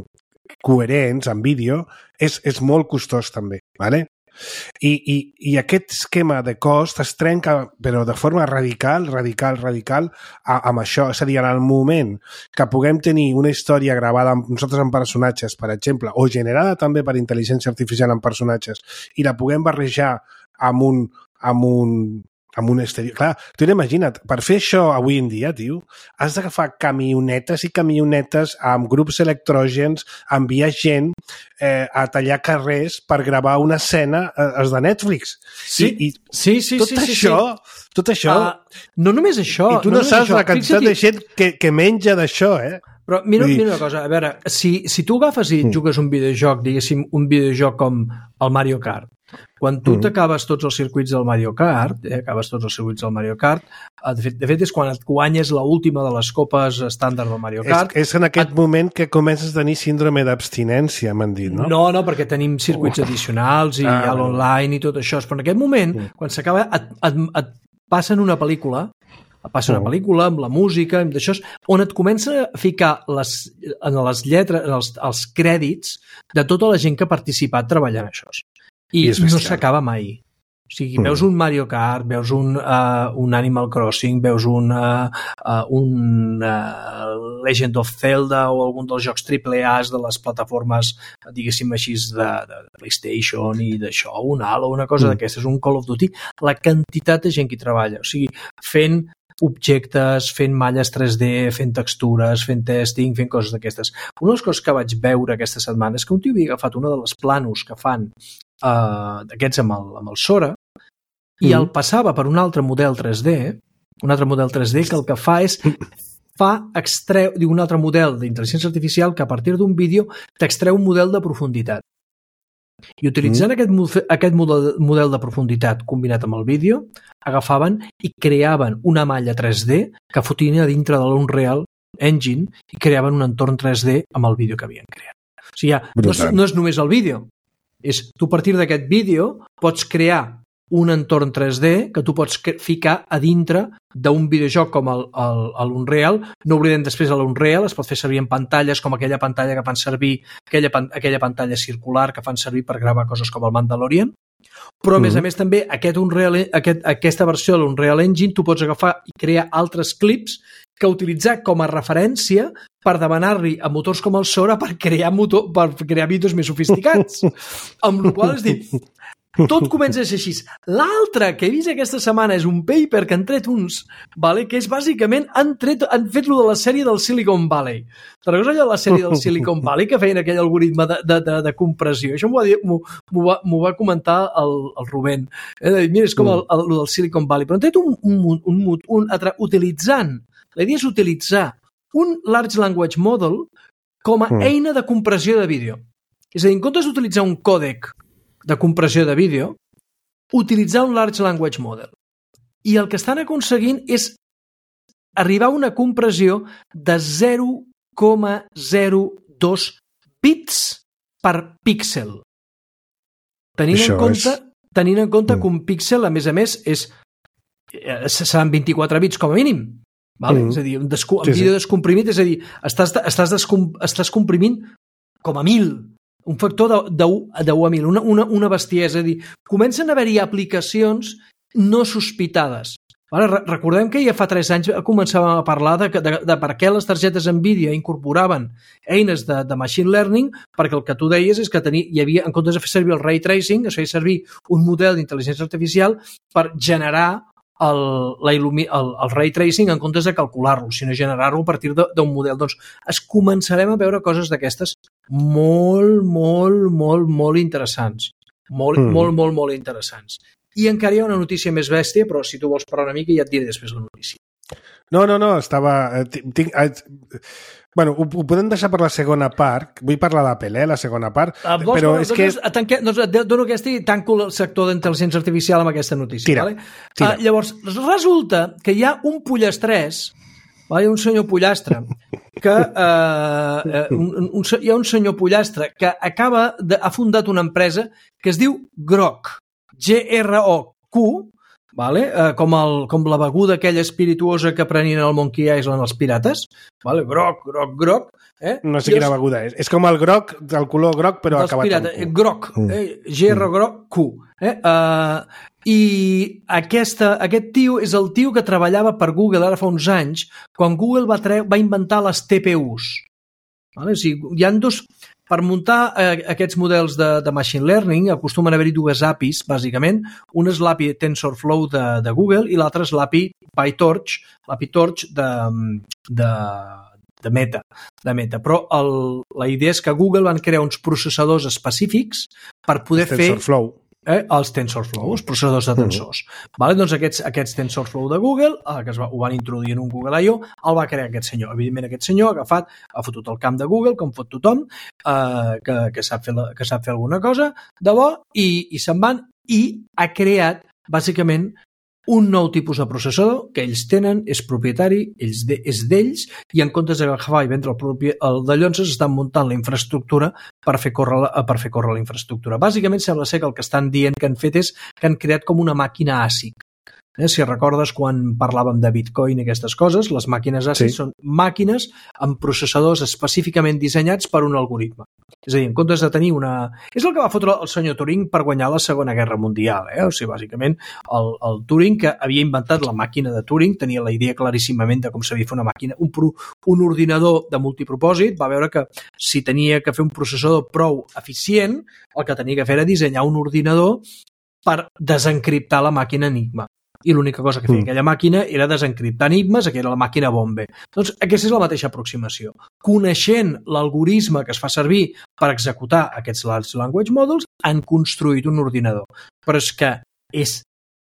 coherents en vídeo és, és molt costós també, ¿vale? I, i, i aquest esquema de cost es trenca, però de forma radical, radical, radical, a, amb això. És a dir, en el moment que puguem tenir una història gravada amb nosaltres en personatges, per exemple, o generada també per intel·ligència artificial en personatges, i la puguem barrejar amb un, amb un, amb un exterior. Clar, tu n'imagina't, per fer això avui en dia, tio, has d'agafar camionetes i camionetes amb grups electrògens, enviar gent eh, a tallar carrers per gravar una escena eh, els de Netflix. Sí, I, i sí, sí. tot sí, sí, això, sí. tot això... Uh, no només això. I tu no, no saps la quantitat de gent que, que menja d'això, eh? Però mira, mira una cosa, a veure, si, si tu agafes i mm. jugues un videojoc, diguéssim, un videojoc com el Mario Kart, quan tu mm. t'acabes tots els circuits del Mario Kart, eh, acabes tots els circuits del Mario Kart, de fet, de fet és quan et guanyes l'última de les copes estàndard del Mario Kart. És, és en aquest et... moment que comences a tenir síndrome d'abstinència, m'han dit, no? No, no, perquè tenim circuits uh. addicionals i ah. l'online i tot això, però en aquest moment, mm. quan s'acaba, et, et, et passen una pel·lícula, passa una pel·lícula amb la música, amb d'això, on et comença a ficar les, en les lletres, en els, els crèdits de tota la gent que ha participat treballant això. I, I no s'acaba mai. O sigui, mm. veus un Mario Kart, veus un, uh, un Animal Crossing, veus un, uh, uh, un uh, Legend of Zelda o algun dels jocs triple A de les plataformes, diguéssim així, de, de PlayStation i d'això, un Halo, una cosa mm. d'aquestes, un Call of Duty, la quantitat de gent que hi treballa. O sigui, fent objectes, fent malles tres D, fent textures, fent testing, fent coses d'aquestes. Una de les coses que vaig veure aquesta setmana és que un tio havia agafat una de les planos que fan uh, d'aquests amb, el, amb el Sora i mm. el passava per un altre model tres D, un altre model tres D que el que fa és fa extreu, diu, un altre model d'intel·ligència artificial que a partir d'un vídeo t'extreu un model de profunditat. I utilitzant mm. aquest, aquest model, model de profunditat combinat amb el vídeo, agafaven i creaven una malla tres D que fotien a dintre de l'Unreal Engine i creaven un entorn tres D amb el vídeo que havien creat. O sigui, ja, no, és, no és només el vídeo, és tu a partir d'aquest vídeo pots crear un entorn tres D que tu pots ficar a dintre d'un videojoc com el, el, el Unreal. No oblidem després de l'Unreal, es pot fer servir en pantalles com aquella pantalla que fan servir, aquella, aquella pantalla circular que fan servir per gravar coses com el Mandalorian. Però, a més a més, també aquest Unreal, aquest, aquesta versió de l'Unreal Engine tu pots agafar i crear altres clips que utilitzar com a referència per demanar-li a motors com el Sora per crear, motor, per crear vídeos més sofisticats. Amb la qual cosa, és dir, tot comença a ser així. L'altre que he vist aquesta setmana és un paper que han tret uns, vale? Que és bàsicament, han, tret, han fet lo de la sèrie del Silicon Valley. Te'n recordes allò de la sèrie del Silicon Valley que feien aquell algoritme de, de, de, de compressió? Això m'ho va, m'ho va, m'ho va comentar el, el Rubén. Eh, mira, és com el, el, el del Silicon Valley. Però han tret un, un, un, un, un altre, utilitzant, la idea és utilitzar un Large Language Model com a eina de compressió de vídeo. És a dir, en comptes d'utilitzar un còdec de compressió de vídeo, utilitzar un Large Language Model. I el que estan aconseguint és arribar a una compressió de zero coma zero dos bits per píxel. Tenint Això en compte, és... tenint en compte mm. que un píxel, a més a més, és, seran vint-i-quatre bits com a mínim. Vale? Mm. És a dir, un, descu- sí, un vídeo sí. descomprimit, és a dir, estàs, estàs, descom- estàs comprimint com a mil, un factor de, de, de u a mil, una, una, una bestiesa. És a dir, comencen a haver-hi aplicacions no sospitades. Vale? Recordem que ja fa tres anys començàvem a parlar de, de, de per què les targetes NVIDIA incorporaven eines de, de machine learning, perquè el que tu deies és que tenia, hi havia, en comptes de fer servir el ray tracing, es feia servir un model d'intel·ligència artificial per generar el, la il·lumi, el, el ray tracing en comptes de calcular-lo, sinó generar-lo a partir d'un model. Doncs es començarem a veure coses d'aquestes molt, molt, molt, molt interessants. Molt, mm. molt, molt, molt interessants. I encara hi ha una notícia més bèstia, però si tu vols parlar una mica ja et diré després la notícia. No, no, no, estava... Tinc, eh, bueno, ho, ho podem deixar per la segona part. Vull parlar d'Apple, eh, la segona part. Ah, vols, però doncs, és que... Doncs, tanque, doncs, dono aquesta i tanco el sector d'intel·ligència artificial amb aquesta notícia. Tira, vale? tira. Uh, llavors, resulta que hi ha un pollastrès, vale? Un senyor pollastre, que uh, un, un, hi ha un senyor pollastre que acaba de, ha fundat una empresa que es diu Grok, G R O Q, vale? eh, com, el, com la beguda aquella espirituosa que prenien al Monkey Island els pirates, vale? groc, groc, groc. Eh? No sé quina beguda és. És com el groc, del color groc, però acabat pirates, amb Q. Groc, eh? G R groc, Q. Eh? Uh, I aquesta, aquest tio és el tio que treballava per Google ara fa uns anys, quan Google va, tre va inventar les T P Us. Vale? O sigui, hi ha dos... Per muntar eh, aquests models de, de machine learning acostumen a haver-hi dues A P Is, bàsicament. Una és l'A P I TensorFlow de, de Google i l'altra és l'A P I PyTorch, l'A P I Torch de, de, de Meta. De Meta. Però el, la idea és que Google van crear uns processadors específics per poder fer... TensorFlow. Eh, els TensorFlow, els processadors de tensors. Mm. Vale? Doncs aquests, aquests TensorFlow de Google, eh, que es va, ho van introduir en un Google I O, el va crear aquest senyor. Evidentment, aquest senyor ha agafat, ha fotut el camp de Google, com fot tothom, eh, que, que, sap fer la, que sap fer alguna cosa de bo, i, i se'n van, i ha creat, bàsicament, un nou tipus de processador que ells tenen, és propietari, ells de, és d'ells, i en comptes d'agafar i vendre el, propi, el de llonses, estan muntant la infraestructura per fer córrer la, per fer córrer la infraestructura. Bàsicament, sembla ser que el que estan dient que han fet és que han creat com una màquina A S I C. Eh, si recordes quan parlàvem de Bitcoin i aquestes coses, les màquines A S I C sí. són màquines amb processadors específicament dissenyats per un algoritme. És a dir, en comptes de tenir una... És el que va fotre el senyor Turing per guanyar la Segona Guerra Mundial. Eh? O sigui, bàsicament, el, el Turing, que havia inventat la màquina de Turing, tenia la idea claríssimament de com s'havia de fer una màquina, un, pro, un ordinador de multipropòsit, va veure que si tenia que fer un processador prou eficient, el que tenia que fer era dissenyar un ordinador per desencriptar la màquina Enigma. I l'única cosa que feia mm. aquella màquina era desencriptar enigmes, que era la màquina Bombe. Doncs aquesta és la mateixa aproximació. Coneixent l'algoritme que es fa servir per executar aquests large language models, han construït un ordinador. Però és que és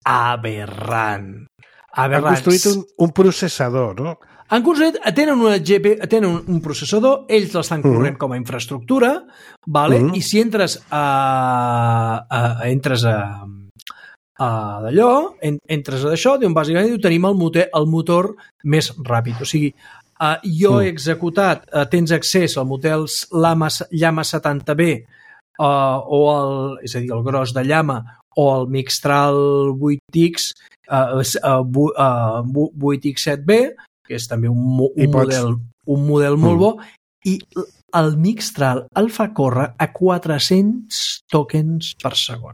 aberrant. aberrant. Han construït un, un processador, no? Han construït, tenen, una G P, tenen un, un processador, ells l'estan corrent mm. com a infraestructura, vale? Mm. I si entres a... a entres a Uh, d'allò, en, entres a d'això, diuen, bàsicament diu, tenim el motor, el motor més ràpid. O sigui, uh, jo mm. he executat, uh, tens accés al model Llama, Llama setanta B uh, o el, és a dir, el gros de Llama o el Mixtral vuit X uh, uh, uh, vuit X set B, que és també un, un, model, un model molt mm. bo, i el Mixtral el fa córrer a quatre-cents tokens per segon.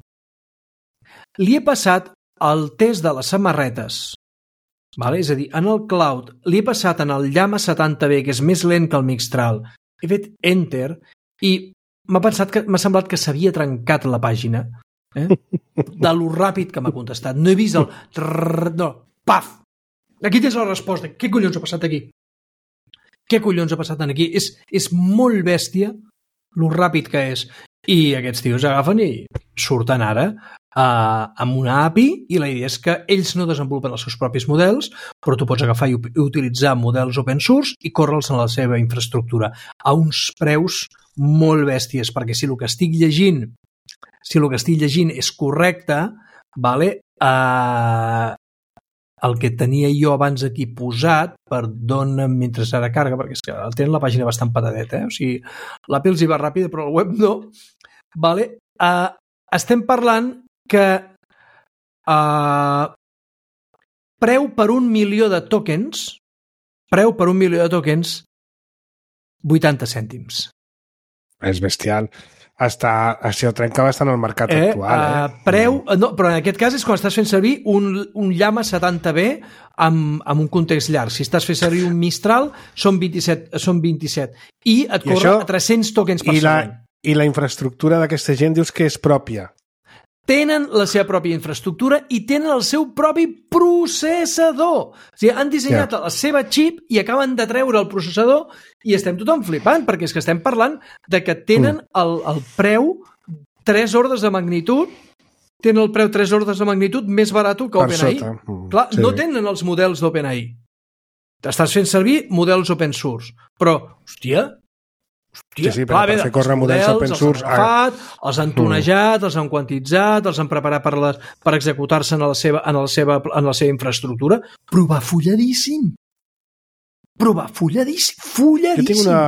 Li he passat el test de les samarretes, vale? És a dir, en el cloud, li he passat en el Llama setanta B, que és més lent que el Mixtral, he fet Enter i m'ha pensat que m'ha semblat que s'havia trencat la pàgina, eh? de lo ràpid que m'ha contestat. No he vist el... Trrr, no, paf! Aquí tens la resposta. Què collons ha passat aquí? Què collons ha passat aquí? És, és molt bèstia lo ràpid que és. I aquests tios agafen i surten ara uh, amb una A P I, i la idea és que ells no desenvolupen els seus propis models, però tu pots agafar i utilitzar models open source i córrer-los en la seva infraestructura a uns preus molt bèsties, perquè si el que estic llegint si el que estic llegint és correcte, vale, uh, el que tenia jo abans aquí posat, perdona'm mentre ara carga, perquè és que tenen la pàgina bastant patadeta, eh? O sigui, l'A P I els hi va ràpida, però el web no. Vale? Uh, estem parlant que uh, preu per un milió de tokens, preu per un milió de tokens, vuitanta cèntims. És bestial. Està, això trenca bastant el mercat eh, actual. Eh? Uh, preu, no, però en aquest cas és quan estàs fent servir un, un Llama setanta B amb, amb un context llarg. Si estàs fent servir un Mistral, són vint-i-set. Són vint-i-set. I et I corre això, a tres-cents tokens per i la, segon. I la infraestructura d'aquesta gent dius que és pròpia. Tenen la seva pròpia infraestructura i tenen el seu propi processador. O sigui, han dissenyat yeah. la seva xip i acaben de treure el processador i estem tothom flipant, perquè és que estem parlant de que tenen mm. el, el preu tres ordres de magnitud, tenen el preu tres ordres de magnitud més barat que OpenAI. Mm, Clar, sí. No tenen els models d'OpenAI. Estàs fent servir models open source, però, hòstia, Hòstia, sí, sí, clar, per fer córrer models open source els han agafat, els han tonejat, els han quantitzat, els han preparat per, les, per executar-se en, la seva, en, la seva, en la seva infraestructura, però va folladíssim. Però va folladíssim, folladíssim. Jo tinc una,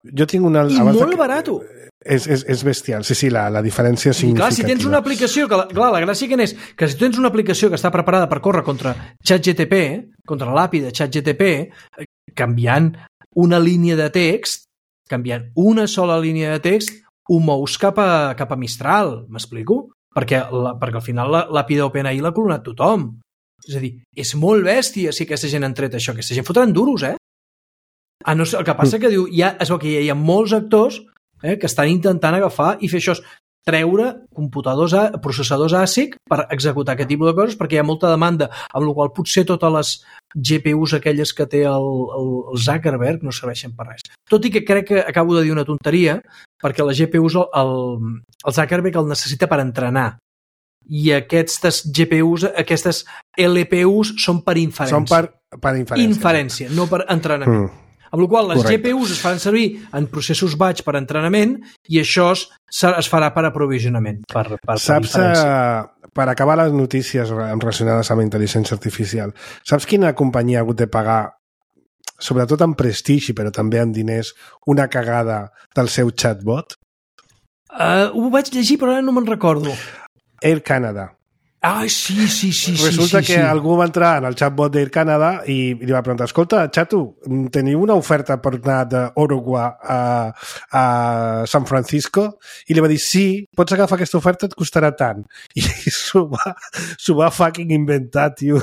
Jo tinc una... I molt que... barat. És, és, és bestial, sí, sí, la, la diferència és significativa. I clar, si tens una aplicació, que la, clar, la gràcia que n'és, que si tens una aplicació que està preparada per córrer contra ChatGTP, contra l'A P I de ChatGTP, canviant una línia de text, canviant una sola línia de text, ho mous cap a, cap a Mistral, m'explico? Perquè, la, perquè al final l'A P I d'OpenAI l'ha clonat tothom. És a dir, és molt bèstia si aquesta gent han tret això. Aquesta gent fotran duros, eh? Ah, no sé, el que passa que diu, ja, es veu que hi ha molts actors eh, que estan intentant agafar i fer això, treure computadors, a, processadors A S I C per executar aquest tipus de coses, perquè hi ha molta demanda, amb la qual potser totes les G P Us aquelles que té el, el, el Zuckerberg no serveixen per res. Tot i que crec que acabo de dir una tonteria, perquè les G P Us el, el, el Zuckerberg el necessita per entrenar. I aquestes G P Us, aquestes L P Us són per inferència. Són per, per inferència. Inferència, no per entrenament. Mm. Amb la qual cosa les Correcte. G P Us es fan servir en processos batch per entrenament i això es, es farà per aprovisionament. Per, per, saps, per, per acabar les notícies relacionades amb intel·ligència artificial, saps quina companyia ha hagut de pagar, sobretot en prestigi, però també en diners, una cagada del seu chatbot? Uh, ho vaig llegir, però ara no me'n recordo. Air Canada. Ah, sí, sí, sí. Resulta sí, sí, que sí. algú va entrar en el chatbot d'Air Canada i li va preguntar, escolta, xato, teniu una oferta per anar d'Uruguay a, a San Francisco? I li va dir, sí, pots agafar aquesta oferta, et costarà tant. I s'ho va, s'ho va fucking inventar, tio.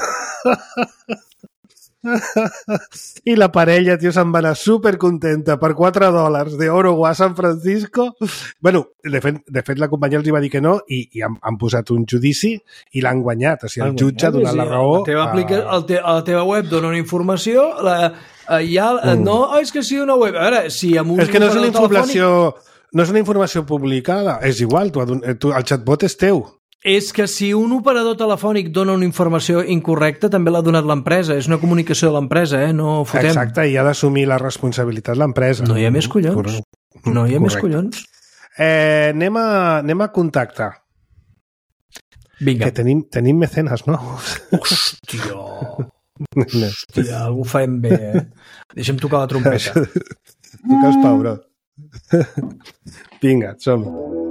I la parella, tio, se'n va anar supercontenta per quatre dòlars d'Uruguay a San Francisco. Bueno, de fet, de fet la companyia els va dir que no i, i han, han posat un judici i l'han guanyat. O sigui, el jutge ha donat la raó. La teva, aplica, a... el te, a la teva web dona una informació, la, ja, mm. no, oh, és que sí, una web. A veure, si amb un... És que no és una informació... Telefònic... No és una informació publicada. És igual, tu, tu, el chatbot és teu. És que si un operador telefònic dona una informació incorrecta, també l'ha donat l'empresa. És una comunicació de l'empresa, eh? No fotem. Exacte, i ha d'assumir la responsabilitat l'empresa. No hi ha més collons. Correcte. No hi ha Correcte. més collons. Eh, anem, a, anem a contactar. Vinga. Que tenim, tenim mecenes nous. Hòstia. Hòstia, algú faem bé, eh? Deixa'm tocar la trompeta. Toca els Pau, Vinga, som.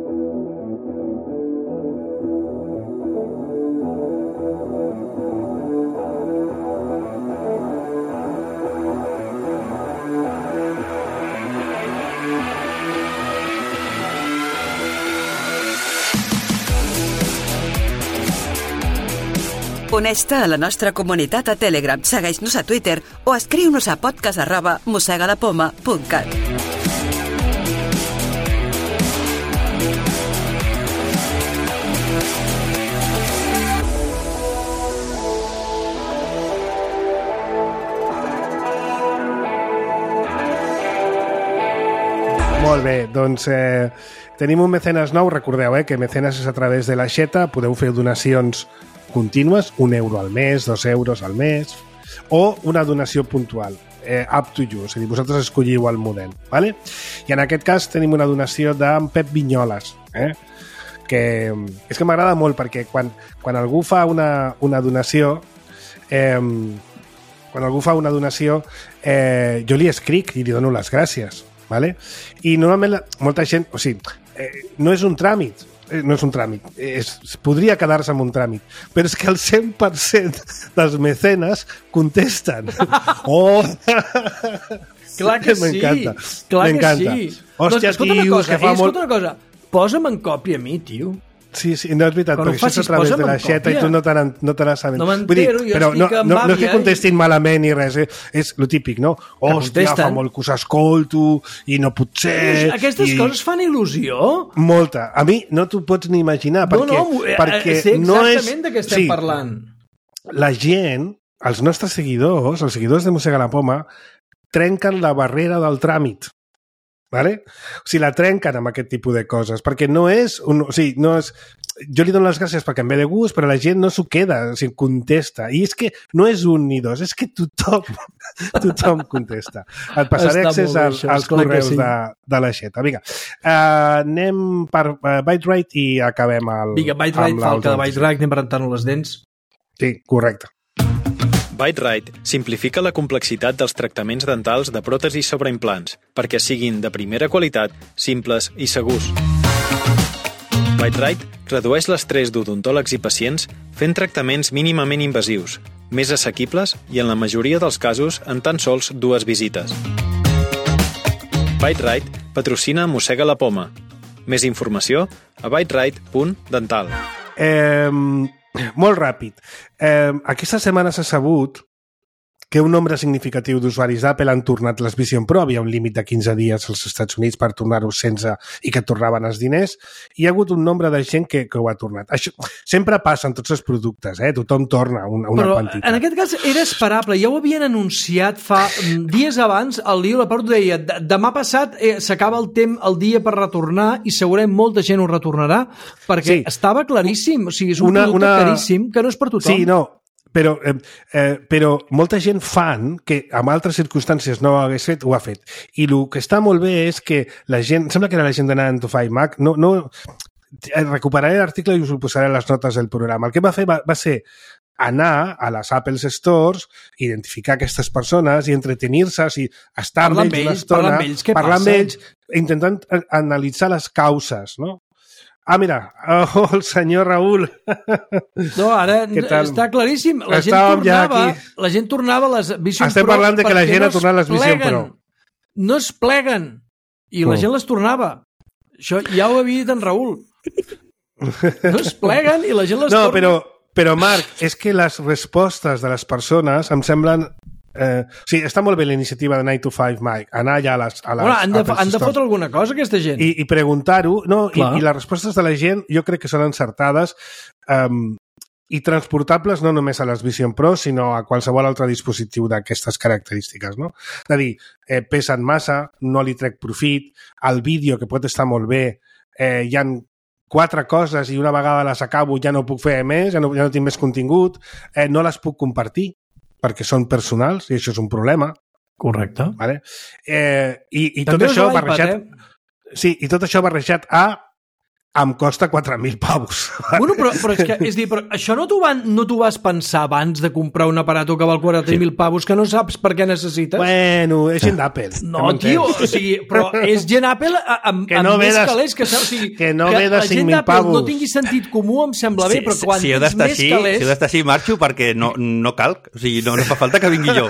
Uneix-te a la nostra comunitat a Telegram, segueix-nos a Twitter o escriu-nos a podcast arroba mossegalapoma punt cat. Molt bé, doncs eh, tenim un mecenes nou, recordeu eh, que mecenes és a través de l'aixeta, podeu fer donacions contínues, un euro al mes, dos euros al mes, o una donació puntual, eh, up to you, és a dir, vosaltres escolliu el model, ¿vale? I en aquest cas tenim una donació d'en Pep Vinyoles, eh? que és que m'agrada molt perquè quan, quan algú fa una, una donació, eh, quan algú fa una donació, eh, jo li escric i li dono les gràcies, ¿vale? I normalment molta gent, o sigui, eh, no és un tràmit, no és un tràmit, és, podria quedar-se amb un tràmit, però és que el cent per cent dels mecenes contesten. Oh! Clar que sí, m'encanta, clar m'encanta. que sí. Hòstia, doncs, tio, cosa, que fa eh, molt... Escolta una cosa, posa'm en còpia a mi, tio. Sí, sí, no és veritat, Quan perquè això és a través de l'aixeta i tu no te n'has no te sabent. No m'entero, jo però estic no, amb no, àvia. No és que contestin malament ni res, eh? És lo típic, no? Hòstia, fa molt que us escolto i no pot ser... Aquestes i... coses fan il·lusió? Molta. A mi no t'ho pots ni imaginar, no, perquè, no, eh, perquè sé no és... exactament de què estem sí, parlant. La gent, els nostres seguidors, els seguidors de Mossega la Poma, trenquen la barrera del tràmit. Vale? O sigui, la trenquen amb aquest tipus de coses, perquè no és... Un, o sigui, no és jo li dono les gràcies perquè em ve de gust, però la gent no s'ho queda, o sigui, contesta. I és que no és un ni dos, és que tothom, tothom contesta. Et passaré Està accés bé, al, això, als correus sí. de, de l'aixeta. Vinga, uh, anem per uh, ByteRite i acabem el... Vinga, ByteRite, falca de ByteRite, anem rentant-nos les dents. Sí, correcte. Bite-Rite simplifica la complexitat dels tractaments dentals de pròtesis sobre implants perquè siguin de primera qualitat, simples i segurs. Bite-Rite redueix l'estrès d'odontòlegs i pacients fent tractaments mínimament invasius, més assequibles i en la majoria dels casos en tan sols dues visites. Bite-Rite patrocina Mossega la Poma. Més informació a bite-rite punt dental. Eh, molt ràpid. Eh, aquesta setmana s'ha sabut que un nombre significatiu d'usuaris d'Apple han tornat les Vision Pro. Havia un límit de quinze dies als Estats Units per tornar-ho sense i que tornaven els diners. I hi ha hagut un nombre de gent que, que ho ha tornat. Això sempre passa en tots els productes, eh? Tothom torna una, una Però quantitat. En aquest cas era esperable. Ja ho havien anunciat fa dies abans. El Leo Laporte deia demà passat eh, s'acaba el temps, el dia per retornar i segurament molta gent ho retornarà perquè sí. Estava claríssim. O sigui, és un una, producte una... caríssim que no és per tothom. Sí, no. Però, eh, eh, però molta gent fan que en altres circumstàncies no ho hagués fet, ho ha fet. I el que està molt bé és que la gent, sembla que era la gent de nine to five Mac, no, no, recuperaré l'article i us ho posaré a les notes del programa. El que va fer va, va ser anar a les Apple Stores, identificar aquestes persones i entretenir-se, o sigui, estar amb ells una estona, parlar amb ells, què parlar passa? amb ells, intentant analitzar les causes, no? Ah, mira, oh, el senyor Raül. No, ara està claríssim. La gent, tornava, la gent tornava a les Vision Estem Pro. Estem parlant de que la gent no ha tornat les Vision Pro. No es pleguen. I la oh. gent les tornava. Això ja ho havia dit en Raül. No es pleguen i la gent les no, torna. Però, però, Marc, és que les respostes de les persones em semblen... Eh, o sigui, està molt bé la iniciativa de nine to five Mac, anar allà a les, a les bueno, han de, han de fotre alguna cosa aquesta gent i, i preguntar-ho no? I, i les respostes de la gent jo crec que són encertades um, i transportables no només a les Vision Pro sinó a qualsevol altre dispositiu d'aquestes característiques, no? És a dir, eh, pesen massa, no li trec profit, el vídeo que pot estar molt bé, eh, hi ha quatre coses i una vegada les acabo ja no puc fer més, ja no, ja no tinc més contingut, eh, no les puc compartir perquè són personals, i això és un problema. Correcte. Vale? Eh, i, i tot això barrejat... Eh? Sí, i tot això barrejat a... em costa quatre mil pavos. Bueno, però, però és que, és dir, però això no t'ho van, no t'ho vas pensar abans de comprar un aparato que val quatre mil sí. pavos que no saps per què necessites? Bueno, és gent d'Apple. No, tio, o sigui, però és gent d'Apple amb, que no amb més de, calés que, o sigui, que no que ve de cinc mil pavos. No tingui sentit comú, em sembla bé, sí, però quan si tens més així, calés... Si heu d'estar així, marxo perquè no, no cal. O sigui, no, no fa falta que vingui jo.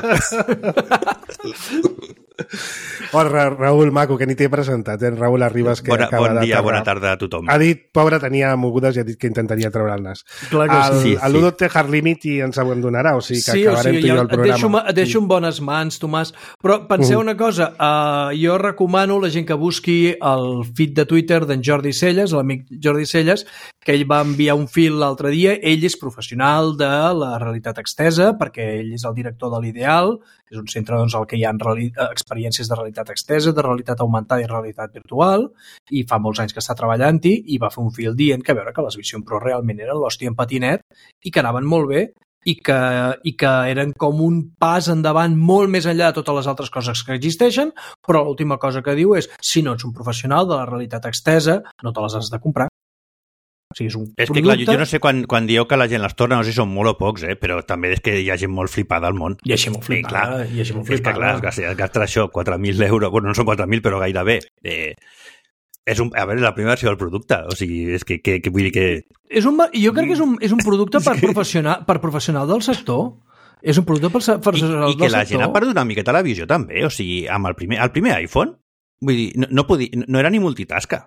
Oh, Ra Raül Maco, que ni t'he presentat, eh? Raül Arribas, que bona, acaba bon dia, de bona tarda a tothom. Ha dit, pobre, tenia mogudes i ha dit que intentaria treure el nas. Clar que el, sí. El Ludo té hard limit i ens abandonarà, o sigui que sí, acabarem o sigui, tu i jo el programa. Et deixo, et deixo en bones mans, Tomàs. Però penseu uh -huh. una cosa, uh, jo recomano la gent que busqui el feed de Twitter d'en Jordi Celles, l'amic Jordi Celles, que ell va enviar un fil l'altre dia. Ell és professional de la realitat extesa, perquè ell és el director de l'Ideal, és un centre doncs, al que hi ha experiències de realitat extesa, de realitat augmentada i realitat virtual, i fa molts anys que està treballant-hi, i va fer un fil dient que a veure que les Vision Pro realment eren l'hòstia en patinet i que anaven molt bé i que, i que eren com un pas endavant molt més enllà de totes les altres coses que existeixen, però l'última cosa que diu és si no ets un professional de la realitat extesa, no te les has de comprar. O sigui, és un és producte... que, clar, jo, jo no sé quan, quan dieu que la gent les torna, no sé si són molt o pocs, eh? Però també és que hi ha gent molt flipada al món. Hi ha gent molt flipada. Sí, hi ha gent molt flipada. És que, clar, es gasta, es gasta això, quatre mil euros, bueno, no són quatre mil, però gairebé. Eh, és un, a veure, la primera versió del producte, o sigui, és que, que, que vull dir que... És un, jo crec que és un, és un producte per professional, per professional del sector. És un producte per professional del sector. I, i que la gent ha perdut una miqueta la visió també, o sigui, amb el primer, el primer iPhone, vull dir, no, no, podia, no era ni multitasca.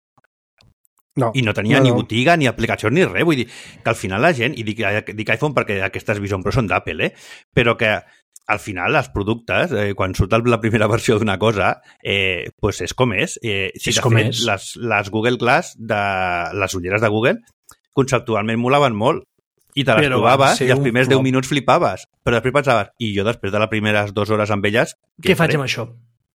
No, I no tenia no, ni no. botiga, ni aplicació, ni res. Vull dir que al final la gent, i dic, dic iPhone perquè aquestes Vision Pro són d'Apple, eh? Però que al final els productes, eh, quan surt la primera versió d'una cosa, eh, pues és com és. Eh, si és de com fet, és. Les, les Google Glass, de, les ulleres de Google, conceptualment molaven molt. I te les Però provaves i els un primers flop. deu minuts flipaves. Però després pensaves, i jo després de les primeres dues hores amb elles... Què faig amb això?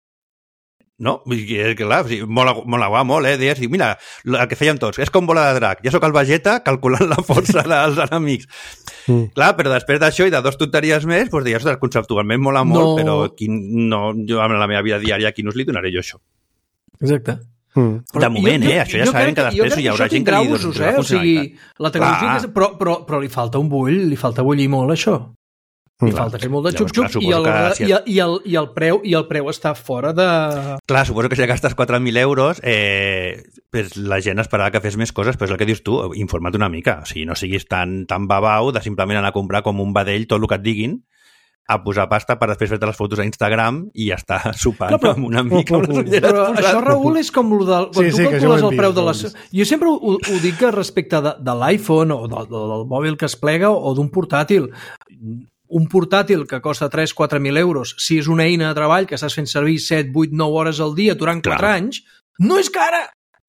No, vull dir que, clar, o sigui, mola, mola molt, eh? Deies, mira, el que fèiem tots, és com bola de drac. Ja sóc el Vegeta calculant la força dels enemics. Mm. Clar, però després d'això i de dos tonteries més, doncs deies, conceptualment mola molt, no. Però quin, no, jo en la meva vida diària, quin us li donaré jo això? Exacte. Mm. De moment, jo, eh? Això ja sabem que després hi haurà gent que li doni eh? O sigui, la tecnologia... Però, però, però li falta un bull, li falta bullir molt, això. I mm. falta fer molt de xup-xup i, el, si... i, i, el, i, el preu, i el preu està fora de... Clar, suposo que si gastes quatre mil euros, eh, pues la gent esperava que fes més coses, però és el que dius tu, informa't una mica. O sigui, no siguis tan, tan babau de simplement anar a comprar com un vedell tot el que et diguin, a posar pasta per després fer-te les fotos a Instagram i ja està sopant Clar, però, amb una mica amb les però això, Raül, és com el del, quan sí, tu sí, calcules el preu de les... Jo sempre ho, ho dic respecte de, de l'iPhone o del, del mòbil que es plega o d'un portàtil. Un portàtil que costa tres a quatre mil euros, si és una eina de treball que estàs fent servir set, vuit, nou hores al dia durant quatre anys, no és cara!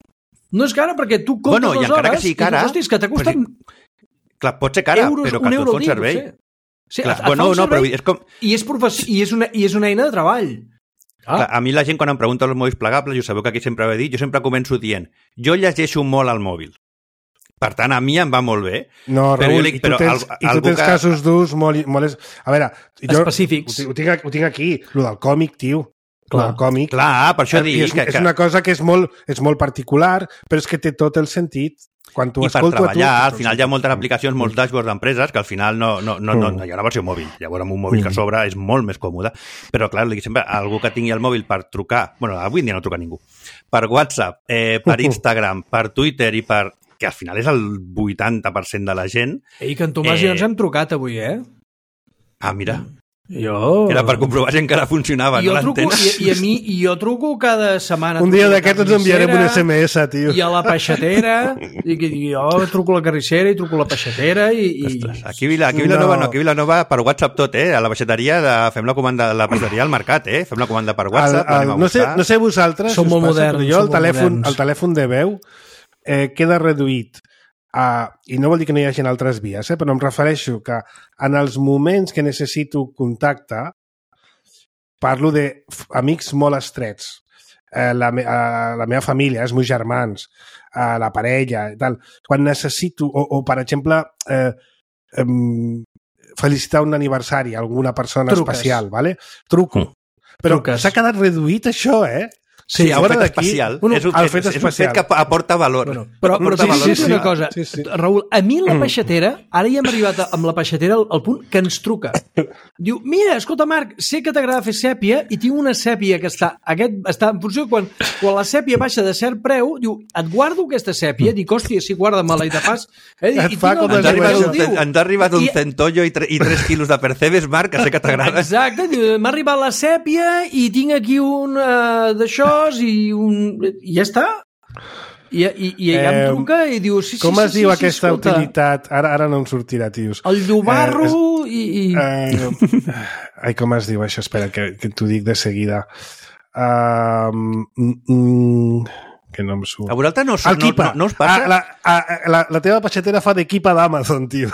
No és cara perquè tu comptes bueno, les hores que sigui cara, i dius, hòsties, que t'ha costat clar, pot ser cara, euros, però que et fa un servei. Sí, clar, bueno, no, però és com... I és, professi... I, és una, I és una eina de treball. Ah. Clar, a mi la gent quan em pregunta els mòbils plegables, jo sabeu que aquí sempre ho he dit, jo sempre començo dient, jo llegeixo molt al mòbil. Per tant, a mi em va molt bé. No, però Raül, dic, i tu tens, i tu tens que... casos d'ús molt, molt... A veure, jo específics. Ho, ho, tinc, ho tinc aquí, el del còmic, tio. Clar, el còmic. Clar, per això dic... És, que, és una cosa que és molt, és molt particular, però és que té tot el sentit. Quan tu I per treballar, tu, al final hi ha moltes aplicacions, molts dashboards d'empreses que al final no, no, no, no, no hi ha una versió mòbil. Llavors amb un mòbil que sobre és molt més còmode. Però clar, sempre algú que tingui el mòbil per trucar, bueno, avui en dia no truca ningú, per WhatsApp, eh, per Instagram, per Twitter i per... que al final és el vuitanta per cent de la gent... Ei, que en Tomàs eh... i jo ens hem trucat avui, eh? Ah, mira. Jo... Era per comprovar si encara funcionava, I no l'antena? I, I a mi, i jo truco cada setmana... Un dia d'aquests ens enviarem un esse eme esse, tio. I a la peixatera, i, i jo truco a la carnissera i truco a la peixatera i... i... Ostres, aquí Vila, aquí Vilanova no. no, aquí Vilanova per WhatsApp tot, eh? A la peixateria de, fem la comanda, la peixateria al mercat, eh? Fem la comanda per WhatsApp, el, el, no, sé, no sé vosaltres, som molt passa, moderns, jo el telèfon, moderns. el telèfon de veu eh, queda reduït a, i no vol dir que no hi hagi altres vies, eh, però em refereixo que en els moments que necessito contacte parlo d'amics molt estrets, eh, la, me, eh, la meva família, els meus germans, eh, la parella i tal. Quan necessito, o, o per exemple eh, eh, felicitar un aniversari a alguna persona Truques. especial, ¿vale? Truco. Mm. Però s'ha quedat reduït això, eh? Sí, el fet especial. Bueno, és, un, el fet és, especial. és un fet que aporta valor. Bueno, però però aporta sí, valor. sí, sí, una cosa. Sí, sí. Raül, a mi la peixatera, ara ja hem arribat amb la peixatera al, al punt que ens truca. Diu, mira, escolta, Marc, sé que t'agrada fer sèpia i tinc una sèpia que està, aquest, està en funció quan, quan la sèpia baixa de cert preu, diu, et guardo aquesta sèpia, dic, hòstia, sí, guarda-me-la i de pas... Eh, et fa com ens ha arribat un, ens ha arribat un I... centollo i, tre, i tres quilos de percebes, Marc, que sé que t'agrada. Exacte, m'ha arribat la sèpia i tinc aquí un uh, d'això i un i ja està. I, i, i ella eh, em truca i diu sí, sí, com sí, es diu sí, aquesta sí, utilitat? Ara, ara no em sortirà, tios. El llobarro eh, i... i... Eh, ai, com es diu això? Espera, que, que t'ho dic de seguida. Uh, mm, mm, que no em surt. A vosaltres no, no, no, no us passa? A, la, a, la, la teva peixatera fa d'equipa d'Amazon, tio.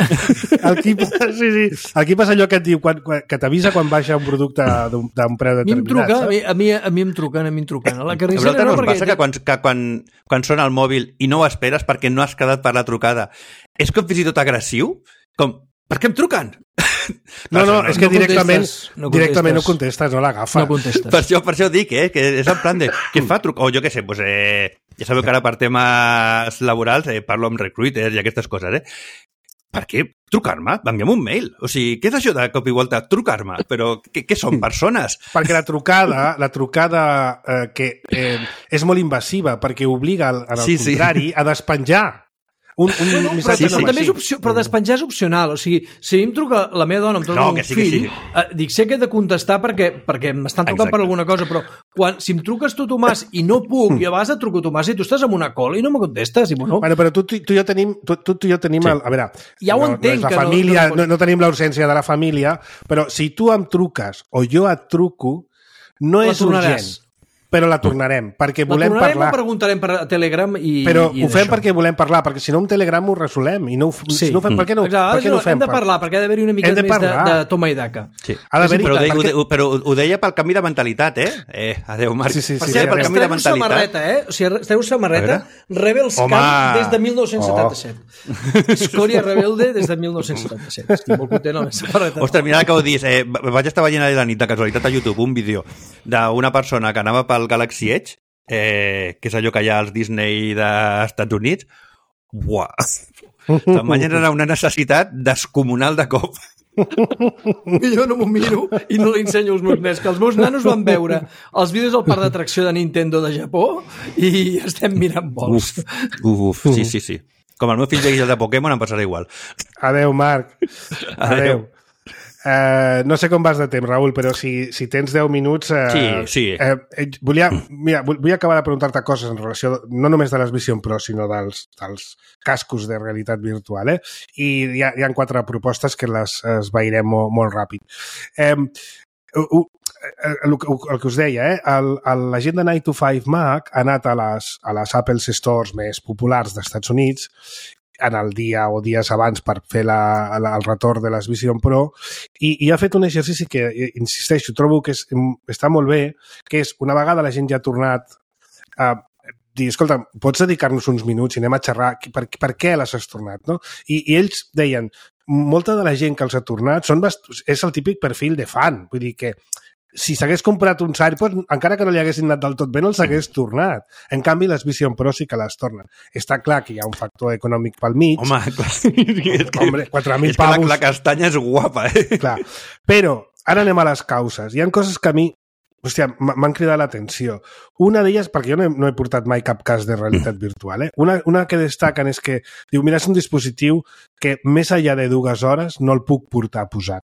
El Kipa, sí, sí. El Kipa és allò que et diu, quan, quan, que t'avisa quan baixa un producte d'un preu determinat. A mi, a, mi, a mi em truquen, a mi em truquen. A la carnissera no, no, perquè... passa que quan, que quan, quan sona el mòbil i no ho esperes perquè no has quedat per la trucada, és com fins i tot agressiu? Com, per què em truquen? No, no, és que no directament, no directament no contestes, no l'agafa. No contestes. Per això, per això dic, eh, que és en plan de... Què fa? Truc? O jo què sé, pues, eh, ja sabeu que ara per temes laborals eh, parlo amb recruiters i aquestes coses, eh? Per què trucar-me? Envia'm un mail. O sigui, què és això de cop i volta? Trucar-me. Però què, què són persones? Perquè la trucada, la trucada eh, que eh, és molt invasiva, perquè obliga, al, al sí, contrari, sí. a despenjar. Un, un no, no, però, sí, sí, també és opció, però despenjar és opcional. O sigui, si a mi em truca la meva dona, em truca no, un sí, fill, sí. eh, dic, sé que he de contestar perquè, perquè m'estan trucant Exacte. per alguna cosa, però quan, si em truques tu, Tomàs, i no puc, mm. i a vegades et truco, Tomàs, i tu estàs amb una call i no me contestes. I, bueno... bueno, però tu, tu, tu i jo tenim... Tu, tu, tu i jo tenim sí. el, a veure, ja ho no, entenc, no, que família, no, no, no, no tenim l'urgència de la família, però si tu em truques o jo et truco, no la és tornaràs. urgent. Però la tornarem, perquè la volem tornarem parlar. La preguntarem per Telegram i Però i ho fem això. perquè volem parlar, perquè si no un Telegram ho resolem. I no ho, sí. si no ho fem, per què no, Exacte, per què no ho fem? Hem de parlar, perquè ha d'haver-hi una mica de més de, de toma i daca. Sí. Ha sí, però, ho deia, perquè... ho, però ho deia pel canvi de mentalitat, eh? eh adéu, Marc. Sí, sí, sí, per sí, cert, sí, perquè sí, esteu samarreta, eh? O sigui, esteu samarreta Rebels Home. Camp des de mil nou-cents setanta-set. Oh. Escòria Rebelde des de mil nou-cents setanta-set. Estic molt content amb la samarreta. Ostres, mira que ho dius. Eh, vaig estar veient ahir la nit de casualitat a YouTube un vídeo d'una persona que anava pel Galaxy Edge, eh, que és allò que hi ha als Disney dels Estats Units. Buah! Se'm va generar una necessitat descomunal de cop. Jo no m'ho miro i no li ensenyo als meus nens, que els meus nanos van veure els vídeos al parc d'atracció de Nintendo de Japó i estem mirant vols. Uf, uf, uf, sí, sí, sí. Com el meu fill vegi el de Pokémon em passarà igual. Adeu, Marc. Adeu. Adeu. Uh, no sé com vas de temps, Raül, però si, si tens deu minuts... Uh, sí, sí. Uh, volia, mira, vull acabar de preguntar-te coses en relació, no només de les Vision Pro, sinó dels, dels cascos de realitat virtual, eh? I hi ha, hi ha quatre propostes que les esvairem molt, molt ràpid. Um, uh, uh, el, el que us deia, eh? el, el, la gent de nine to five Mac ha anat a les, a les Apple Stores més populars dels Estats Units en el dia o dies abans per fer la, la, el retorn de les Vision Pro i, i ha fet un exercici que, insisteixo, trobo que és, està molt bé, que és, una vegada la gent ja ha tornat a dir, escolta, pots dedicar-nos uns minuts i anem a xerrar, per, per què les has tornat, no? I, i ells deien, molta de la gent que els ha tornat són bast... és el típic perfil de fan, vull dir que si s'hagués comprat uns AirPods, encara que no li haguessin anat del tot bé, no els hagués tornat. En canvi, les Vision Pro sí que les tornen. Està clar que hi ha un factor econòmic pel mig. Home, clar. És que, Hombre, quatre mil és que pavos. La, la castanya és guapa, eh? Clar. Però, ara anem a les causes. Hi ha coses que a mi, hòstia, m'han cridat l'atenció. Una d'elles, perquè jo no he, no he portat mai cap cas de realitat virtual, eh? Una, una que destaquen és que, diu, mira, és un dispositiu que més enllà de dues hores no el puc portar posat.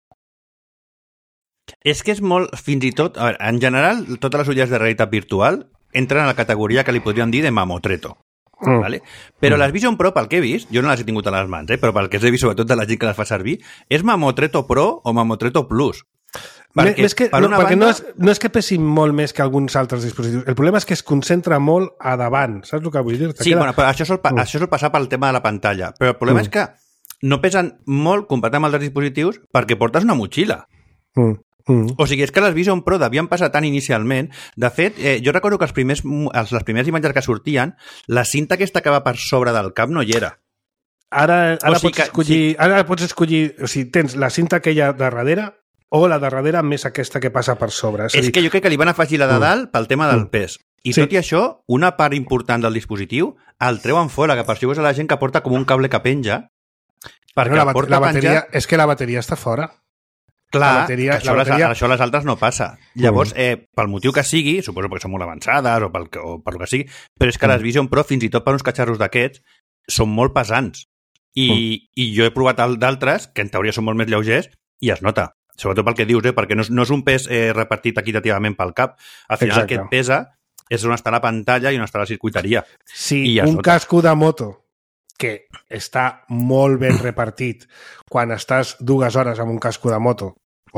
És que és molt, fins i tot, a veure, en general, totes les ulleres de realitat virtual entren a la categoria que li podríem dir de mamotreto. Mm. ¿Vale? Però mm. les Vision Pro, pel que he vist, jo no les he tingut a les mans, eh? Però pel que he vist, sobretot de la gent que les fa servir, és mamotreto Pro o mamotreto Plus. Perquè, més que, per no, perquè banda... no, és, no és que pesin molt més que alguns altres dispositius. El problema és que es concentra molt a davant. Saps el que vull dir? Sí, queda... bueno, però això sol, mm. això sol passar pel tema de la pantalla. Però el problema mm. és que no pesen molt comparat amb altres dispositius perquè portes una motxilla. Mm. Mm. O sigui, és que les Vision Pro devien passar tant inicialment. De fet, eh, jo recordo que els primers, els, les primeres imatges que sortien, la cinta aquesta que va per sobre del cap no hi era. Ara, ara, o sigui pots, que, escollir, sí. ara pots escollir... O sigui, tens la cinta aquella de darrere o la de darrere més aquesta que passa per sobre. És, és dir... que jo crec que li van afegir la de dalt mm. pel tema del pes. I sí. tot i això, una part important del dispositiu el treuen fora, que per això és la gent que porta com un cable que penja. Perquè no, la, porta la bateria, penjat... És que la bateria està fora. Clar, la bateria, això, la bateria... les, això les altres no passa. Llavors, eh, pel motiu que sigui, suposo perquè són molt avançades o, pel que, o per lo que sigui, però és que les Vision Pro, fins i tot per uns catxarros d'aquests, són molt pesants. I, mm. i jo he provat d'altres, que en teoria són molt més lleugers, i es nota. Sobretot pel que dius, eh, perquè no és, no és un pes eh, repartit equitativament pel cap. Al final, Exacte. El que et pesa és on està la pantalla i on està la circuiteria. Sí, I un nota. casco de moto que està molt ben repartit quan estàs dues hores amb un casco de moto o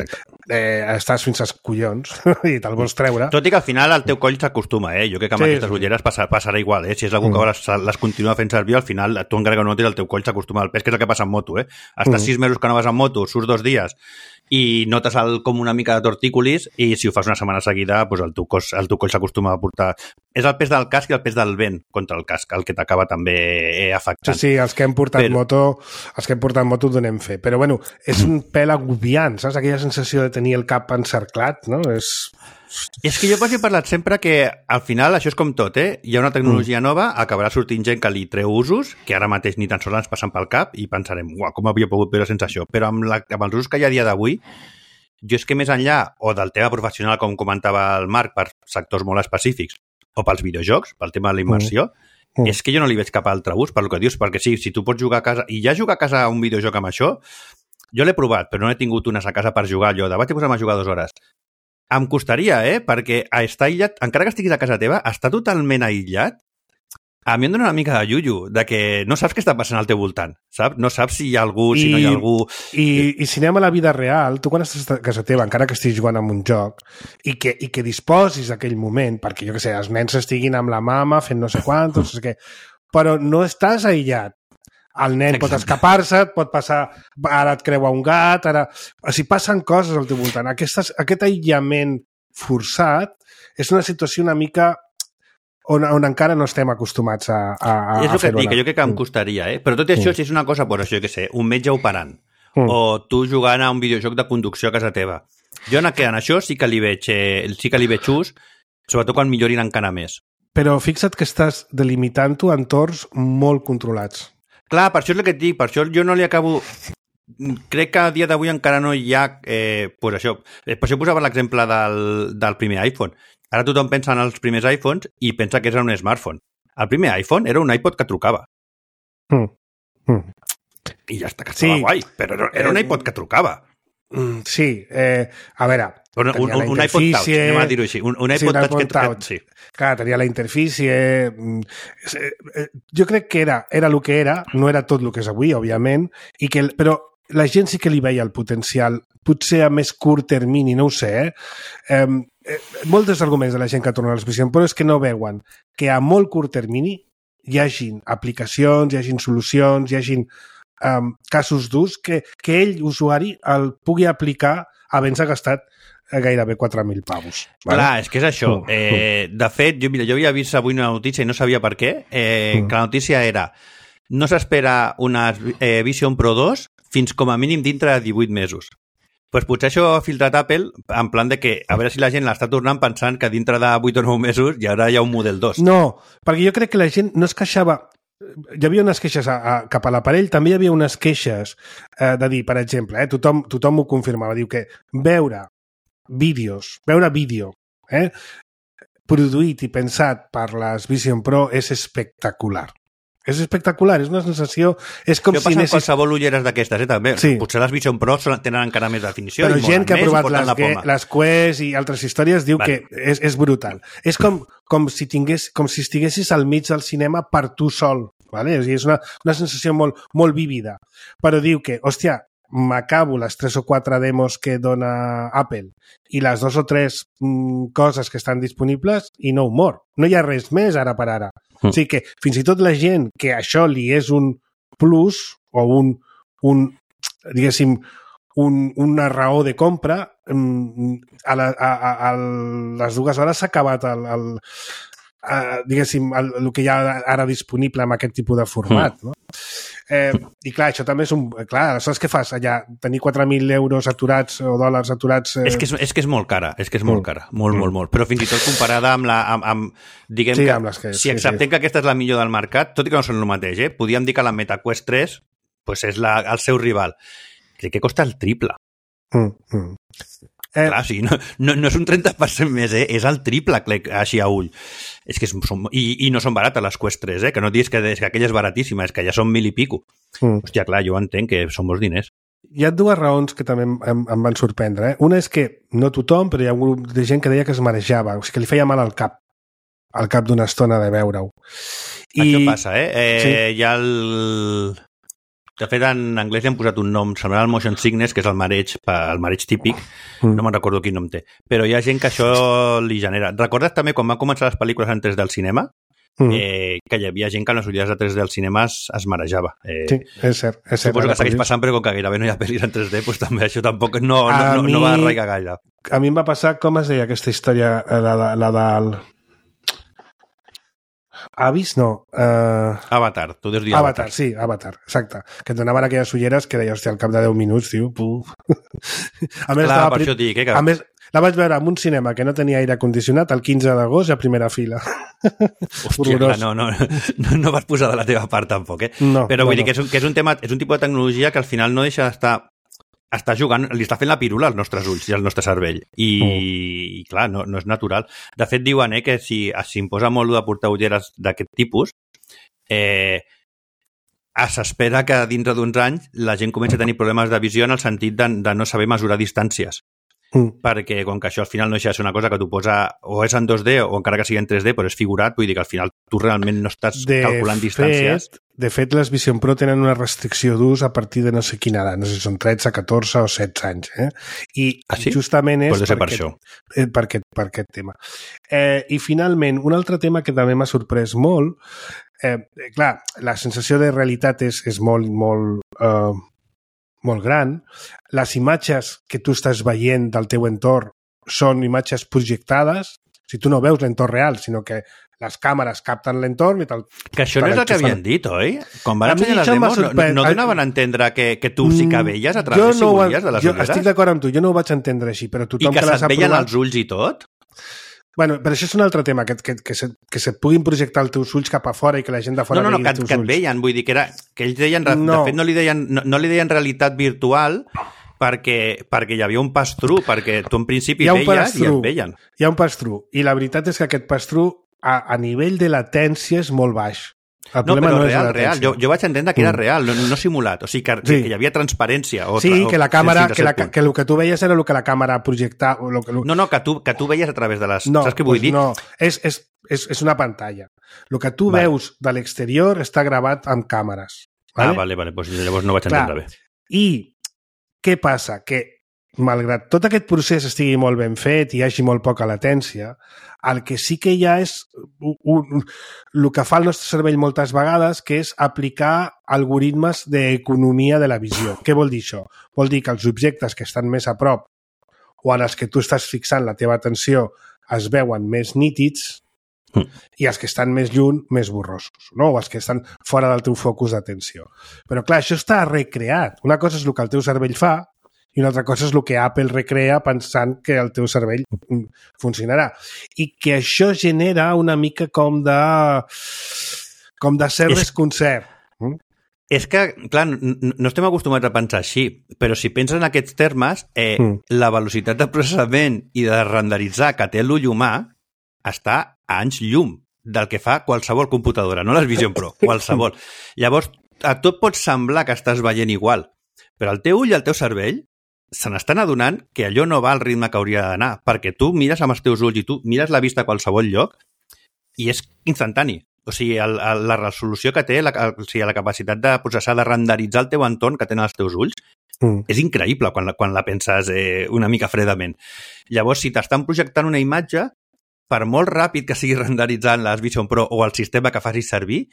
eh, estàs fins als collons i te'l vols treure. Tot i que al final el teu coll s'acostuma, eh? Jo crec que amb sí, aquestes sí. ulleres passa, passarà igual, eh? Si és algú mm. que les, les continua fent servir, al final tu encara que no notis el teu coll s'acostuma al pes, que és el que passa en moto, eh? Estàs mm. sis mesos que no vas en moto, surts dos dies i notes el, com una mica de tortícolis i si ho fas una setmana seguida, doncs el teu, cos, el teu coll s'acostuma a portar... És el pes del casc i el pes del vent contra el casc, el que t'acaba també eh, afectant. Sí, sí, els que hem portat Però... moto els que hem portat moto ho donem fe. Però bueno, és un pèl agobiant, saps? Aquella sensació de tenir el cap encerclat, no? És... És que jo he parlat sempre que al final això és com tot, eh? Hi ha una tecnologia mm. nova, acabarà sortint gent que li treu usos, que ara mateix ni tan sols ens passen pel cap i pensarem, uah, com havia pogut veure sense això? Però amb, la, amb els usos que hi ha a dia d'avui, jo és que més enllà, o del tema professional, com comentava el Marc, per sectors molt específics, o pels videojocs, pel tema de la immersió, mm. Mm. és que jo no li veig cap altre ús, per lo que dius, perquè sí, si tu pots jugar a casa, i ja jugar a casa a un videojoc amb això, jo l'he provat, però no he tingut unes a casa per jugar allò, de vaig posar-me a jugar dues hores. Em costaria, eh? Perquè a estar aïllat, encara que estiguis a casa teva, estar totalment aïllat, a mi em dona una mica de llullo, de que no saps què està passant al teu voltant, saps? No saps si hi ha algú, I, si no hi ha algú... I, i si anem a la vida real, tu quan estàs a casa teva, encara que estiguis jugant amb un joc, i que, i que disposis d'aquell moment, perquè jo què sé, els nens estiguin amb la mama fent no sé quantos, no sé què, però no estàs aïllat. El nen Exacte. Pot escapar-se, pot passar... Ara et creua un gat, ara... O sigui, passen coses al teu voltant. Aquestes, aquest aïllament forçat és una situació una mica on, on encara no estem acostumats a, a, a és el que et dic, que jo crec que em costaria, eh? Però tot i això, mm. si és una cosa, pues això, que sé, un metge operant, mm. o tu jugant a un videojoc de conducció a casa teva. Jo en, en això sí que li veig, eh, sí que li veig ús, sobretot quan millorin encara més. Però fixa't que estàs delimitant-ho entorns molt controlats. Clar, per això és el que et dic, per això jo no li acabo... crec que a dia d'avui encara no hi ha... Eh, pues això, per això posava l'exemple del, del primer iPhone. Ara tothom pensa en els primers iPhones i pensa que era un smartphone. El primer iPhone era un iPod que trucava. Mm. Mm. I ja està, que estava sí. guai, però era, era un iPod que trucava. Mm, sí, eh, a veure... Un, un, un iPod Touch, anem a dir-ho així. Un, un iPod, sí, un iPod Touch, Touch. Que, sí. Clar, tenia la interfície... Jo crec que era, era el que era, no era tot el que és avui, òbviament, i que, però la gent sí que li veia el potencial, potser a més curt termini, no ho sé, eh? eh, eh molts arguments de la gent que torna a l'exposició, però és que no veuen que a molt curt termini hi hagin aplicacions, hi hagin solucions, hi hagin um, casos d'ús que, que ell, usuari, el pugui aplicar havent s'ha gastat gairebé quatre mil pavos. Vale? Clar, és que és això. Eh, de fet, jo, mira, jo havia vist avui una notícia i no sabia per què, eh, mm. que la notícia era no s'espera una eh, Vision Pro dos fins com a mínim dintre de divuit mesos. Pues potser això ha filtrat Apple en plan de que a veure si la gent l'està tornant pensant que dintre de vuit o nou mesos i ara hi ha un model dos. No, perquè jo crec que la gent no es queixava... Hi havia unes queixes a, a, cap a l'aparell, també hi havia unes queixes eh, de dir, per exemple, eh, tothom, tothom ho confirmava, diu que veure vídeos, veure vídeo eh, produït i pensat per les Vision Pro és espectacular. És espectacular, és una sensació... És com Això si passa anessis... amb qualsevol ulleres d'aquestes, eh, també. Sí. Potser les Vision Pro tenen encara més definició. Però i gent que ha més, provat les, que, les Quest i altres històries diu vale. que és, és brutal. És com, com, si tingués, com si estiguessis al mig del cinema per tu sol. Vale? És una, una sensació molt, molt vívida. Però diu que, hòstia, m'acabo les tres o quatre demos que dona Apple i les dos o tres mm, coses que estan disponibles i no humor. No hi ha res més ara per ara. Mm. O sigui que fins i tot la gent que això li és un plus o un, un diguéssim, un, una raó de compra, mm, a, la, a, a, a les dues hores s'ha acabat el, el, Uh, diguéssim, el, el que hi ha ara disponible amb aquest tipus de format. Mm. No? Eh, I clar, això també és un... Clar, aleshores què fas allà? Tenir quatre mil euros aturats o dòlars aturats... Eh... És, que és, és que és molt cara, és que és molt mm. cara, molt, mm. molt, molt. Però fins i tot comparada amb la... Amb, amb, diguem sí, que, amb les que... Si acceptem sí, sí. que aquesta és la millor del mercat, tot i que no són el mateix, eh? Podríem dir que la MetaQuest tres pues és la, el seu rival. Crec que costa el triple. Mm. Mm. Eh... Clar, sí, no, no, no és un trenta per cent més, eh? És el triple, així a ull. És que són, i, i no són barates les Quest tres, eh? Que no diguis que, que aquella és baratíssima, és que ja són mil i pico. Mm. Hòstia, clar, jo entenc que són molts diners. Hi ha dues raons que també em, em, em van sorprendre. Eh? Una és que, no tothom, però hi ha un grup de gent que deia que es marejava, o sigui, que li feia mal al cap, al cap d'una estona de veure-ho. I... Això passa, eh? eh sí. Hi ha el... De fet, en anglès li han posat un nom semblant al motion sickness, que és el mareig, el mareig típic, mm. no me'n recordo quin nom té. Però hi ha gent que això li genera. Recordes també quan van començar les pel·lícules en tres D al cinema? Mm. Eh, que hi havia gent que en les ulleres de tres D al cinema es, es marejava. Eh, sí, és cert. És cert suposo que segueix passant, però com que gairebé no hi ha pel·lis en tres D, doncs també això tampoc no, no, no, mi, no va arraigar gaire. A mi em va passar, com es deia aquesta història, la, la, la del... Avis, no. Uh... Avatar, tu deus dir Avatar. Avatar. Sí, Avatar, exacte. Que et donaven aquelles ulleres que deies, hòstia, al cap de deu minuts, tio, puf. A més, clar, per això dic, eh, que... a més, la vaig veure en un cinema que no tenia aire condicionat el quinze d'agost a primera fila. Hòstia, clar, no, no, no, no vas posar de la teva part tampoc, eh? No, però vull no, dir que és un, que és un tema, és un tipus de tecnologia que al final no deixa d'estar està jugant, li està fent la pirula als nostres ulls i al nostre cervell. I, mm. i clar, no, no és natural. De fet, diuen eh, que si s'imposa molt de portar ulleres d'aquest tipus, eh, s'espera que dintre d'uns anys la gent comenci a tenir problemes de visió en el sentit de, de no saber mesurar distàncies. Mm. Perquè com que això al final no deixa de ser una cosa que tu posa o és en dos D o encara que sigui en tres D però és figurat, vull dir que al final tu realment no estàs de calculant fet, distàncies. De fet, les Vision Pro tenen una restricció d'ús a partir de no sé quina edat, no sé si són tretze, catorze o setze anys. Eh? I ah, sí? justament és per, per, aquest, eh, per, aquest, per aquest tema. Eh, I finalment, un altre tema que també m'ha sorprès molt, eh, clar, la sensació de realitat és, és molt, molt... Eh, molt gran, les imatges que tu estàs veient del teu entorn són imatges projectades, si tu no veus l'entorn real, sinó que les càmeres capten l'entorn i tal. Que això no és el que havien dit, oi? Quan van ensenyar les demos, no, no donaven a entendre que, que tu sí que veies a través no de les jo ulleres? Estic d'acord amb tu, jo no ho vaig entendre així, però tothom I que, que les ha se't veien provat... els ulls i tot? Bueno, però això és un altre tema, que, que, que, se, que se puguin projectar els teus ulls cap a fora i que la gent de fora no, no, no, vegi que, els teus que et ulls. veien, vull dir que, era, que ells deien, no. de fet no li deien, no, no li deien realitat virtual perquè, perquè hi havia un pass-through, perquè tu en principi veies i et veien. Hi ha un pass-through, i la veritat és que aquest pass-through a, a nivell de latència és molt baix. El no, però no real, real. Jo, jo vaig entendre que era mm. real, no, no simulat. O sigui, que, sí. que hi havia transparència. O, sí, o, que la càmera, que, la, que el que tu veies era el que la càmera projectava. Lo que, lo... No, no, que tu, que tu veies a través de les... No, saps què vull pues dir? No, és, és, és, és una pantalla. El que tu vale. veus de l'exterior està gravat amb càmeres. Vale? Ah, vale, vale. Pues llavors no vaig entendre Clar. bé. I què passa? Que malgrat tot aquest procés estigui molt ben fet i hi hagi molt poca latència, el que sí que hi ha és un, un, el que fa el nostre cervell moltes vegades, que és aplicar algoritmes d'economia de la visió. Què vol dir això? Vol dir que els objectes que estan més a prop o en els que tu estàs fixant la teva atenció es veuen més nítids mm. i els que estan més lluny, més borrosos, no? O els que estan fora del teu focus d'atenció. Però clar, això està recreat. Una cosa és el que el teu cervell fa i una altra cosa és el que Apple recrea pensant que el teu cervell funcionarà. I que això genera una mica com de com de cert desconcert. Mm? És que, clar, no estem acostumats a pensar així, però si penses en aquests termes, eh, mm. la velocitat de processament i de renderitzar que té l'ull humà està a anys llum del que fa qualsevol computadora, no les Vision Pro, qualsevol. Llavors, a tot pot semblar que estàs veient igual, però el teu ull i el teu cervell se n'estan adonant que allò no va al ritme que hauria d'anar, perquè tu mires amb els teus ulls i tu mires la vista a qualsevol lloc i és instantani. O sigui, el, el, la resolució que té, la, el, o sigui, la capacitat de processar, de renderitzar el teu entorn que tenen els teus ulls, mm. és increïble quan la, quan la penses eh, una mica fredament. Llavors, si t'estan projectant una imatge, per molt ràpid que sigui renderitzant les Vision Pro o el sistema que facis servir,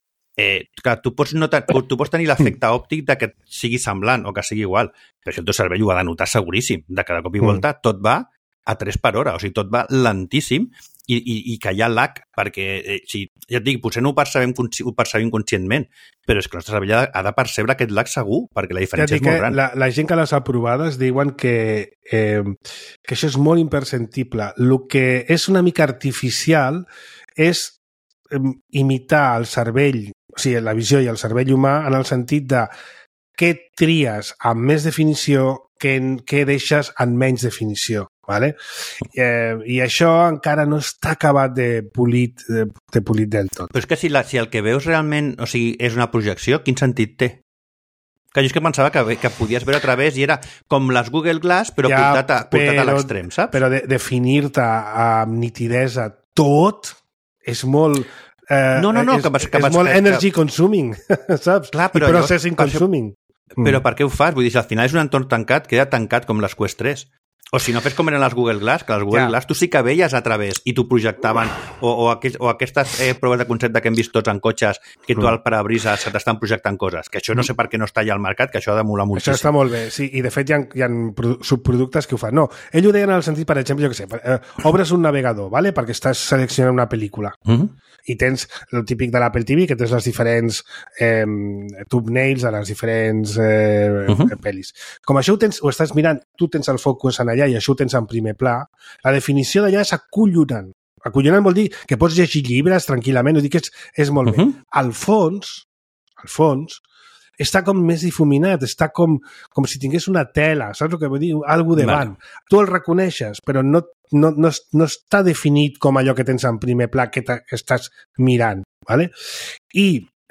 Eh, clar, tu pots, notar, tu pots tenir l'efecte òptic de que sigui semblant o que sigui igual, però això el teu cervell ho ha de notar seguríssim, de que de cop i volta tot va a tres per hora, o sigui, tot va lentíssim i, i, i que hi ha lag, perquè eh, si, ja et dic, potser no ho percebem, ho percebem conscientment, però és que el nostre cervell ha, ha de percebre aquest lag segur, perquè la diferència ja és molt gran. La, la gent que les ha provades diuen que, eh, que això és molt imperceptible. El que és una mica artificial és eh, imitar el cervell, o sigui, la visió i el cervell humà en el sentit de què tries amb més definició, què, què deixes en menys definició. Vale? Eh, I això encara no està acabat de polit, de, de polit del tot. Però és que si, la, si el que veus realment, o sigui, és una projecció, quin sentit té? Que jo és que pensava que, que podies veure a través i era com les Google Glass, però ja, portat a, portat però, a l'extrem, saps? Però de, definir-te amb nitidesa tot és molt... Eh, no, no, no, és, que, que, és molt energy que... consuming, saps? Clar, però I processing llavors, consuming. Això, però per què ho fas? Vull dir, si al final és un entorn tancat, queda tancat com les Quest tres. O si no fes com eren les Google Glass, que les Google ja. Glass tu sí que veies a través i t'ho projectaven, o, o, aquell, o aquestes eh, proves de concepte que hem vist tots en cotxes, que tu al parabrisa se t'estan projectant coses, que això no sé per què no està allà al mercat, que això ha de molar moltíssim. Això està molt bé, sí, i de fet hi ha, hi ha subproductes que ho fan. No, ell ho deia en el sentit, per exemple, jo què sé, eh, obres un navegador, ¿vale? Perquè estàs seleccionant una pel·lícula, uh-huh. i tens el típic de l'Apple T V, que tens les diferents eh, thumbnails de les diferents eh, uh-huh. pel·lis. Com això ho, tens, ho estàs mirant, tu tens el focus en allà i això ho tens en primer pla, la definició d'allà és acollonant. Acollonant vol dir que pots llegir llibres tranquil·lament, ho dic que és, és molt uh-huh. bé. Al fons, al fons, està com més difuminat, està com, com si tingués una tela, saps el que vull dir? Algo davant. Vale. Tu el reconeixes, però no, no, no, no està definit com allò que tens en primer pla que, que estàs mirant. ¿Vale? I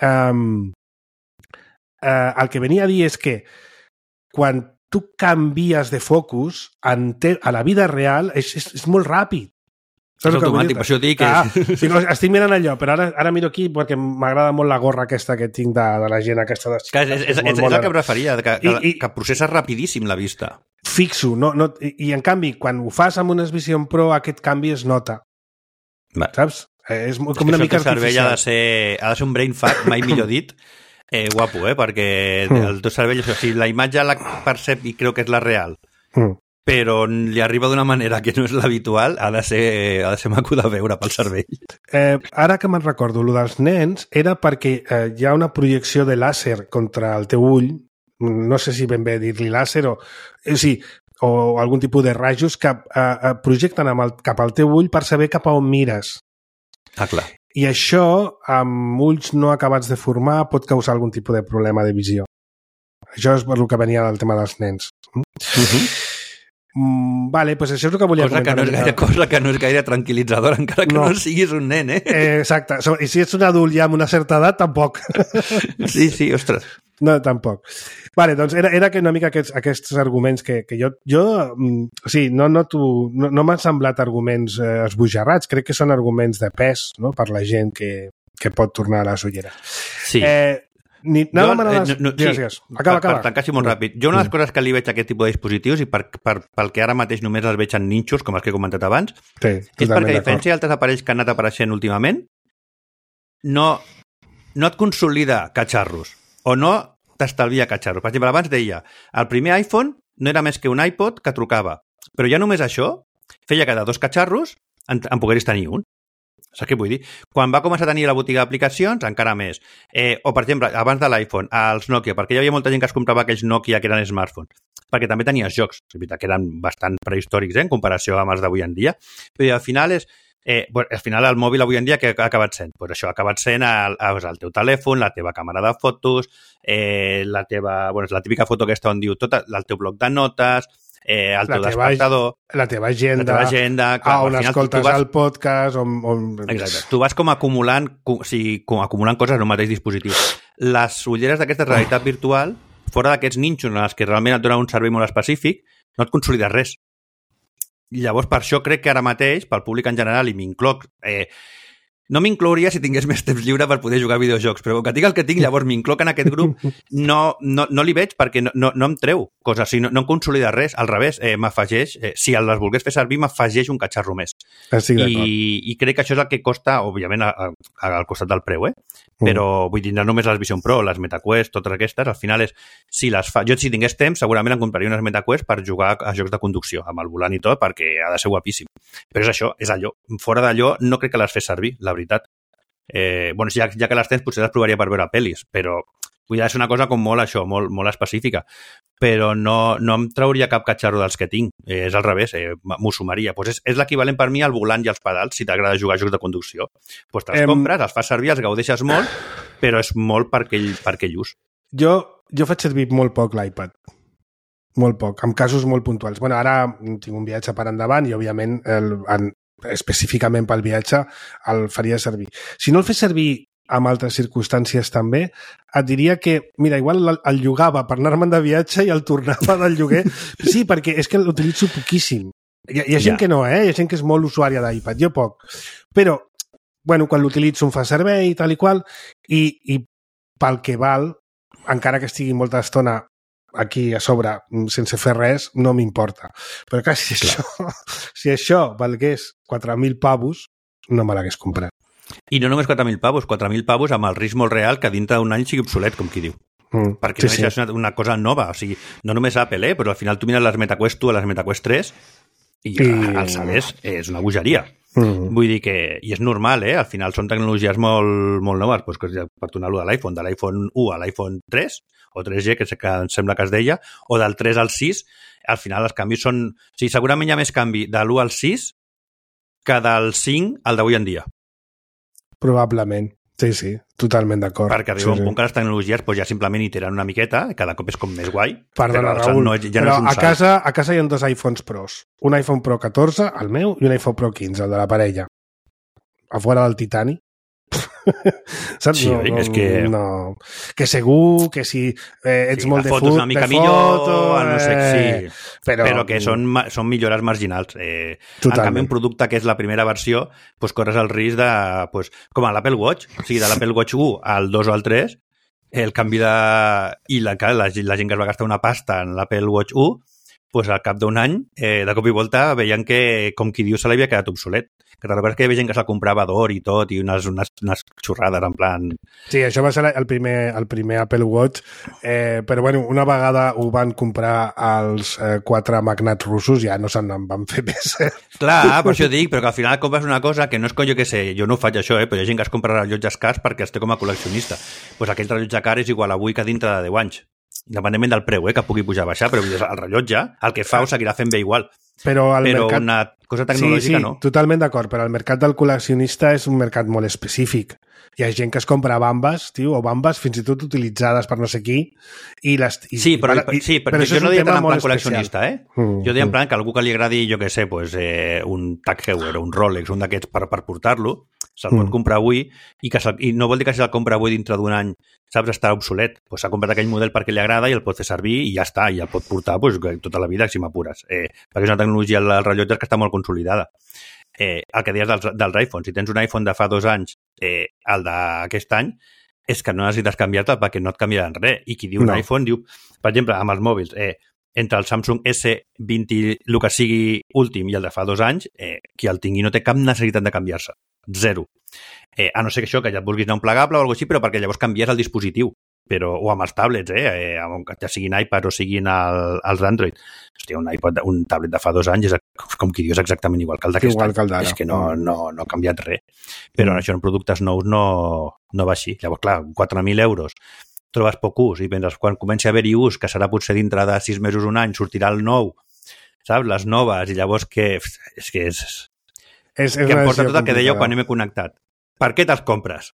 um, uh, el que venia a dir és que quan tu canvies de focus en te, a la vida real és, és, és molt ràpid. És automàtic, per això dic que... Ah, dic, estic mirant allò, però ara, ara miro aquí perquè m'agrada molt la gorra aquesta que tinc de, de la gent aquesta. De... Que és, és, és, és, és el que preferia, que, que, I, que processa rapidíssim la vista. Fixo, no, no, i, i en canvi, quan ho fas amb unes Vision Pro, aquest canvi es nota. Va. Saps? Eh, és com és una mica artificial. artificial. Ha de ser, ha de ser un brain fuck, mai millor dit, eh, guapo, eh? Perquè mm. el teu cervell, o sigui, la imatge la percep i creu que és la real, mm. però li arriba d'una manera que no és l'habitual, ha de ser, ha de ser maco de veure pel cervell. Eh, ara que me'n recordo, el dels nens era perquè eh, hi ha una projecció de làser contra el teu ull, no sé si ben bé dir-li làser o... O sigui, o algun tipus de rajos que eh, projecten amb el, cap al teu ull per saber cap a on mires. Ah, clar. I això, amb ulls no acabats de formar, pot causar algun tipus de problema de visió. Això és per el que venia del tema dels nens. Uh-huh. Mm, vale, doncs això és el que volia cosa comentar. Que no és gaire, cosa que no és gaire tranquil·litzadora, encara que no, no siguis un nen, eh? eh? Exacte. I si ets un adult ja amb una certa edat, tampoc. Sí, sí, ostres. No, tampoc. Vale, doncs era, era que una mica aquests, aquests arguments que, que jo... jo mm, sí, no, no, tu, no, no m'han semblat arguments eh, esbojarrats, crec que són arguments de pes, no?, per la gent que, que pot tornar a la sollera. Sí. Eh, Ni, jo, eh, no, no, digues, sí, digues. Acaba, per, acaba. per tancar així molt ràpid. Jo una de les coses que li veig a aquest tipus de dispositius i per, per, pel que ara mateix només els veig en ninxos, com els que he comentat abans, sí, és perquè a diferència d'altres aparells que han anat apareixent últimament, no, no et consolida catxarros o no t'estalvia catxarros. Per exemple, abans deia, el primer iPhone no era més que un iPod que trucava, però ja només això feia que de dos catxarros en, en pogueris tenir un. Saps què vull dir? Quan va començar a tenir la botiga d'aplicacions, encara més. Eh, o, per exemple, abans de l'iPhone, els Nokia, perquè hi havia molta gent que es comprava aquells Nokia que eren smartphones, perquè també tenies jocs, és veritat que eren bastant prehistòrics, eh, en comparació amb els d'avui en dia, però al final és Eh, bueno, al final el mòbil avui en dia que ha acabat sent? Pues això ha acabat sent el, el teu telèfon, la teva càmera de fotos, eh, la teva, bueno, la típica foto aquesta on diu tot, el teu bloc de notes, eh, el teu despertador, la teva agenda, la teva agenda clar, on escoltes vas, el podcast, on, on... Exacte. Tu vas com acumulant, com, o sigui, com acumulant coses en un mateix dispositiu. Les ulleres d'aquesta realitat virtual, fora d'aquests ninxos en els que realment et donen un servei molt específic, no et consolides res. I llavors, per això crec que ara mateix, pel públic en general, i m'incloc, eh, no m'inclouria si tingués més temps lliure per poder jugar a videojocs, però com que tinc el que tinc, llavors m'incloc en aquest grup, no, no, no li veig perquè no, no, no em treu coses, o sigui, no, no em consolida res, al revés, eh, m'afegeix, eh, si les volgués fer servir, m'afegeix un catxarro més. Estic I, I crec que això és el que costa, òbviament, a, a, al costat del preu, eh? Però mm. vull dir, no només les Vision Pro, les MetaQuest, totes aquestes, al final és, si les fa... Jo, si tingués temps, segurament em compraria unes MetaQuest per jugar a jocs de conducció, amb el volant i tot, perquè ha de ser guapíssim. Però és això, és allò. Fora d'allò, no crec que les fes servir, la veritat. Eh, bueno, ja, ja que les tens, potser les provaria per veure pel·lis, però vull dir, és una cosa com molt això, molt, molt específica. Però no, no em trauria cap catxarro dels que tinc. Eh, és al revés, eh, m'ho sumaria. Pues és, és l'equivalent per mi al volant i als pedals, si t'agrada jugar a jocs de conducció. Pues te'ls em... compres, els fas servir, els gaudeixes molt, però és molt per aquell, per aquell ús. Jo, jo faig servir molt poc l'iPad. Molt poc, en casos molt puntuals. Bueno, ara tinc un viatge per endavant i, òbviament, el, en, específicament pel viatge, el faria servir. Si no el fes servir amb altres circumstàncies també, et diria que, mira, igual el, el llogava per anar-me'n de viatge i el tornava del lloguer. Sí, perquè és que l'utilitzo poquíssim. Hi, hi ha gent ja. que no, eh? Hi ha gent que és molt usuària d'iPad, jo poc. Però, bueno, quan l'utilitzo em fa servei i tal i qual, i, i pel que val, encara que estigui molta estona aquí a sobre sense fer res, no m'importa. Però clar, si això, si això valgués quatre mil pavos, no me l'hagués comprat. I no només quatre mil pavos, quatre mil pavos amb el risc molt real que dintre d'un any sigui obsolet, com qui diu. Mm, perquè sí, no és sí. una, una cosa nova. O sigui, no només Apple, eh, però al final tu mires les MetaQuest tu a les MetaQuest tres i, I... al saber és una bogeria. Mm. Vull dir que, i és normal, eh? Al final són tecnologies molt, molt noves, doncs, que per tornar-lo de l'iPhone, de l'iPhone u a l'iPhone tres, o tres G, que, que em sembla que es deia, o del tres al sis, al final els canvis són... O sigui, segurament hi ha més canvi de l'u al sis que del cinc al d'avui en dia. Probablement. Sí, sí, totalment d'acord. Perquè arriba sí, un punt que les tecnologies pues, ja simplement iteren una miqueta, cada cop és com més guai. Perdona, però, Raül, no, ja però no és un a, casa, a casa hi ha dos iPhones Pros. Un iPhone Pro catorze, el meu, i un iPhone Pro quinze, el de la parella. A fora del titani. Saps? Sí, no, no, és que... No. Que segur, que si eh, ets sí, molt de fotos fut, una mica de millor, foto, no sé, eh... sí. Però, però que són, són millores marginals. Eh, en canvi, un producte que és la primera versió, pues, corres el risc de... Pues, com a l'Apple Watch, o sigui, de l'Apple Watch u al dos o al tres, el canvi de... I la, la, la gent que es va gastar una pasta en l'Apple Watch u, pues, al cap d'un any, eh, de cop i volta, veien que, com qui diu, se l'havia quedat obsolet. Que te recordes que hi havia gent que se'l comprava d'or i tot, i unes, unes, unes xorrades, en plan... Sí, això va ser el primer, el primer Apple Watch, eh, però bueno, una vegada ho van comprar els eh, quatre magnats russos, ja no se'n van fer més. Eh? Clar, per això dic, però que al final compres una cosa que no és com jo que sé, jo no ho faig això, eh, però hi ha gent que es compra rellotges cars perquè els té com a col·leccionista. Doncs pues aquell rellotge car és igual avui que dintre de deu anys. independentment del preu, eh, que pugui pujar o baixar, però el rellotge, el que fa ho seguirà fent bé igual. Però, el però mercat... una cosa tecnològica sí, sí, no. Totalment d'acord, però el mercat del col·leccionista és un mercat molt específic. Hi ha gent que es compra bambes, tio, o bambes fins i tot utilitzades per no sé qui, i les... I, sí, però, i, sí, però, però jo no deia tant en plan col·leccionista, eh? Mm, jo deia en plan que algú que li agradi, jo què sé, pues, eh, un Tag Heuer o un Rolex, un d'aquests per, per portar-lo, se'l pot mm. comprar avui, i, que i no vol dir que si el compra avui dintre d'un any, saps, està obsolet. Pues s'ha comprat aquell model perquè li agrada i el pot fer servir i ja està, i el pot portar pues, tota la vida, si m'apures. Eh, perquè és una tecnologia, el rellotge, que està molt consolidada. Eh, el que deies dels, dels iPhones, si tens un iPhone de fa dos anys, eh, el d'aquest any, és que no necessites canviar-te perquè no et canviaran res. I qui diu no. un iPhone diu, per exemple, amb els mòbils, eh, entre el Samsung esse vint, el que sigui últim, i el de fa dos anys, eh, qui el tingui no té cap necessitat de canviar-se. Zero. Eh, a no ser que això, que ja et vulguis anar un plegable o alguna cosa així, però perquè llavors canvies el dispositiu. Però, o amb els tablets, eh? eh ja siguin iPad o siguin el, els Android. Hòstia, un iPad, un tablet de fa dos anys és com qui diu, és exactament igual que el d'aquest any. Que és que no, no, no ha canviat res. Però mm. això en productes nous no, no va així. Llavors, clar, quatre mil euros trobes poc ús i mentre quan comenci a haver-hi ús, que serà potser dintre de sis mesos, un any, sortirà el nou, saps? Les noves, i llavors que... És que és... és, és que em porta tot el que dèieu quan hem connectat. Per què te'ls compres?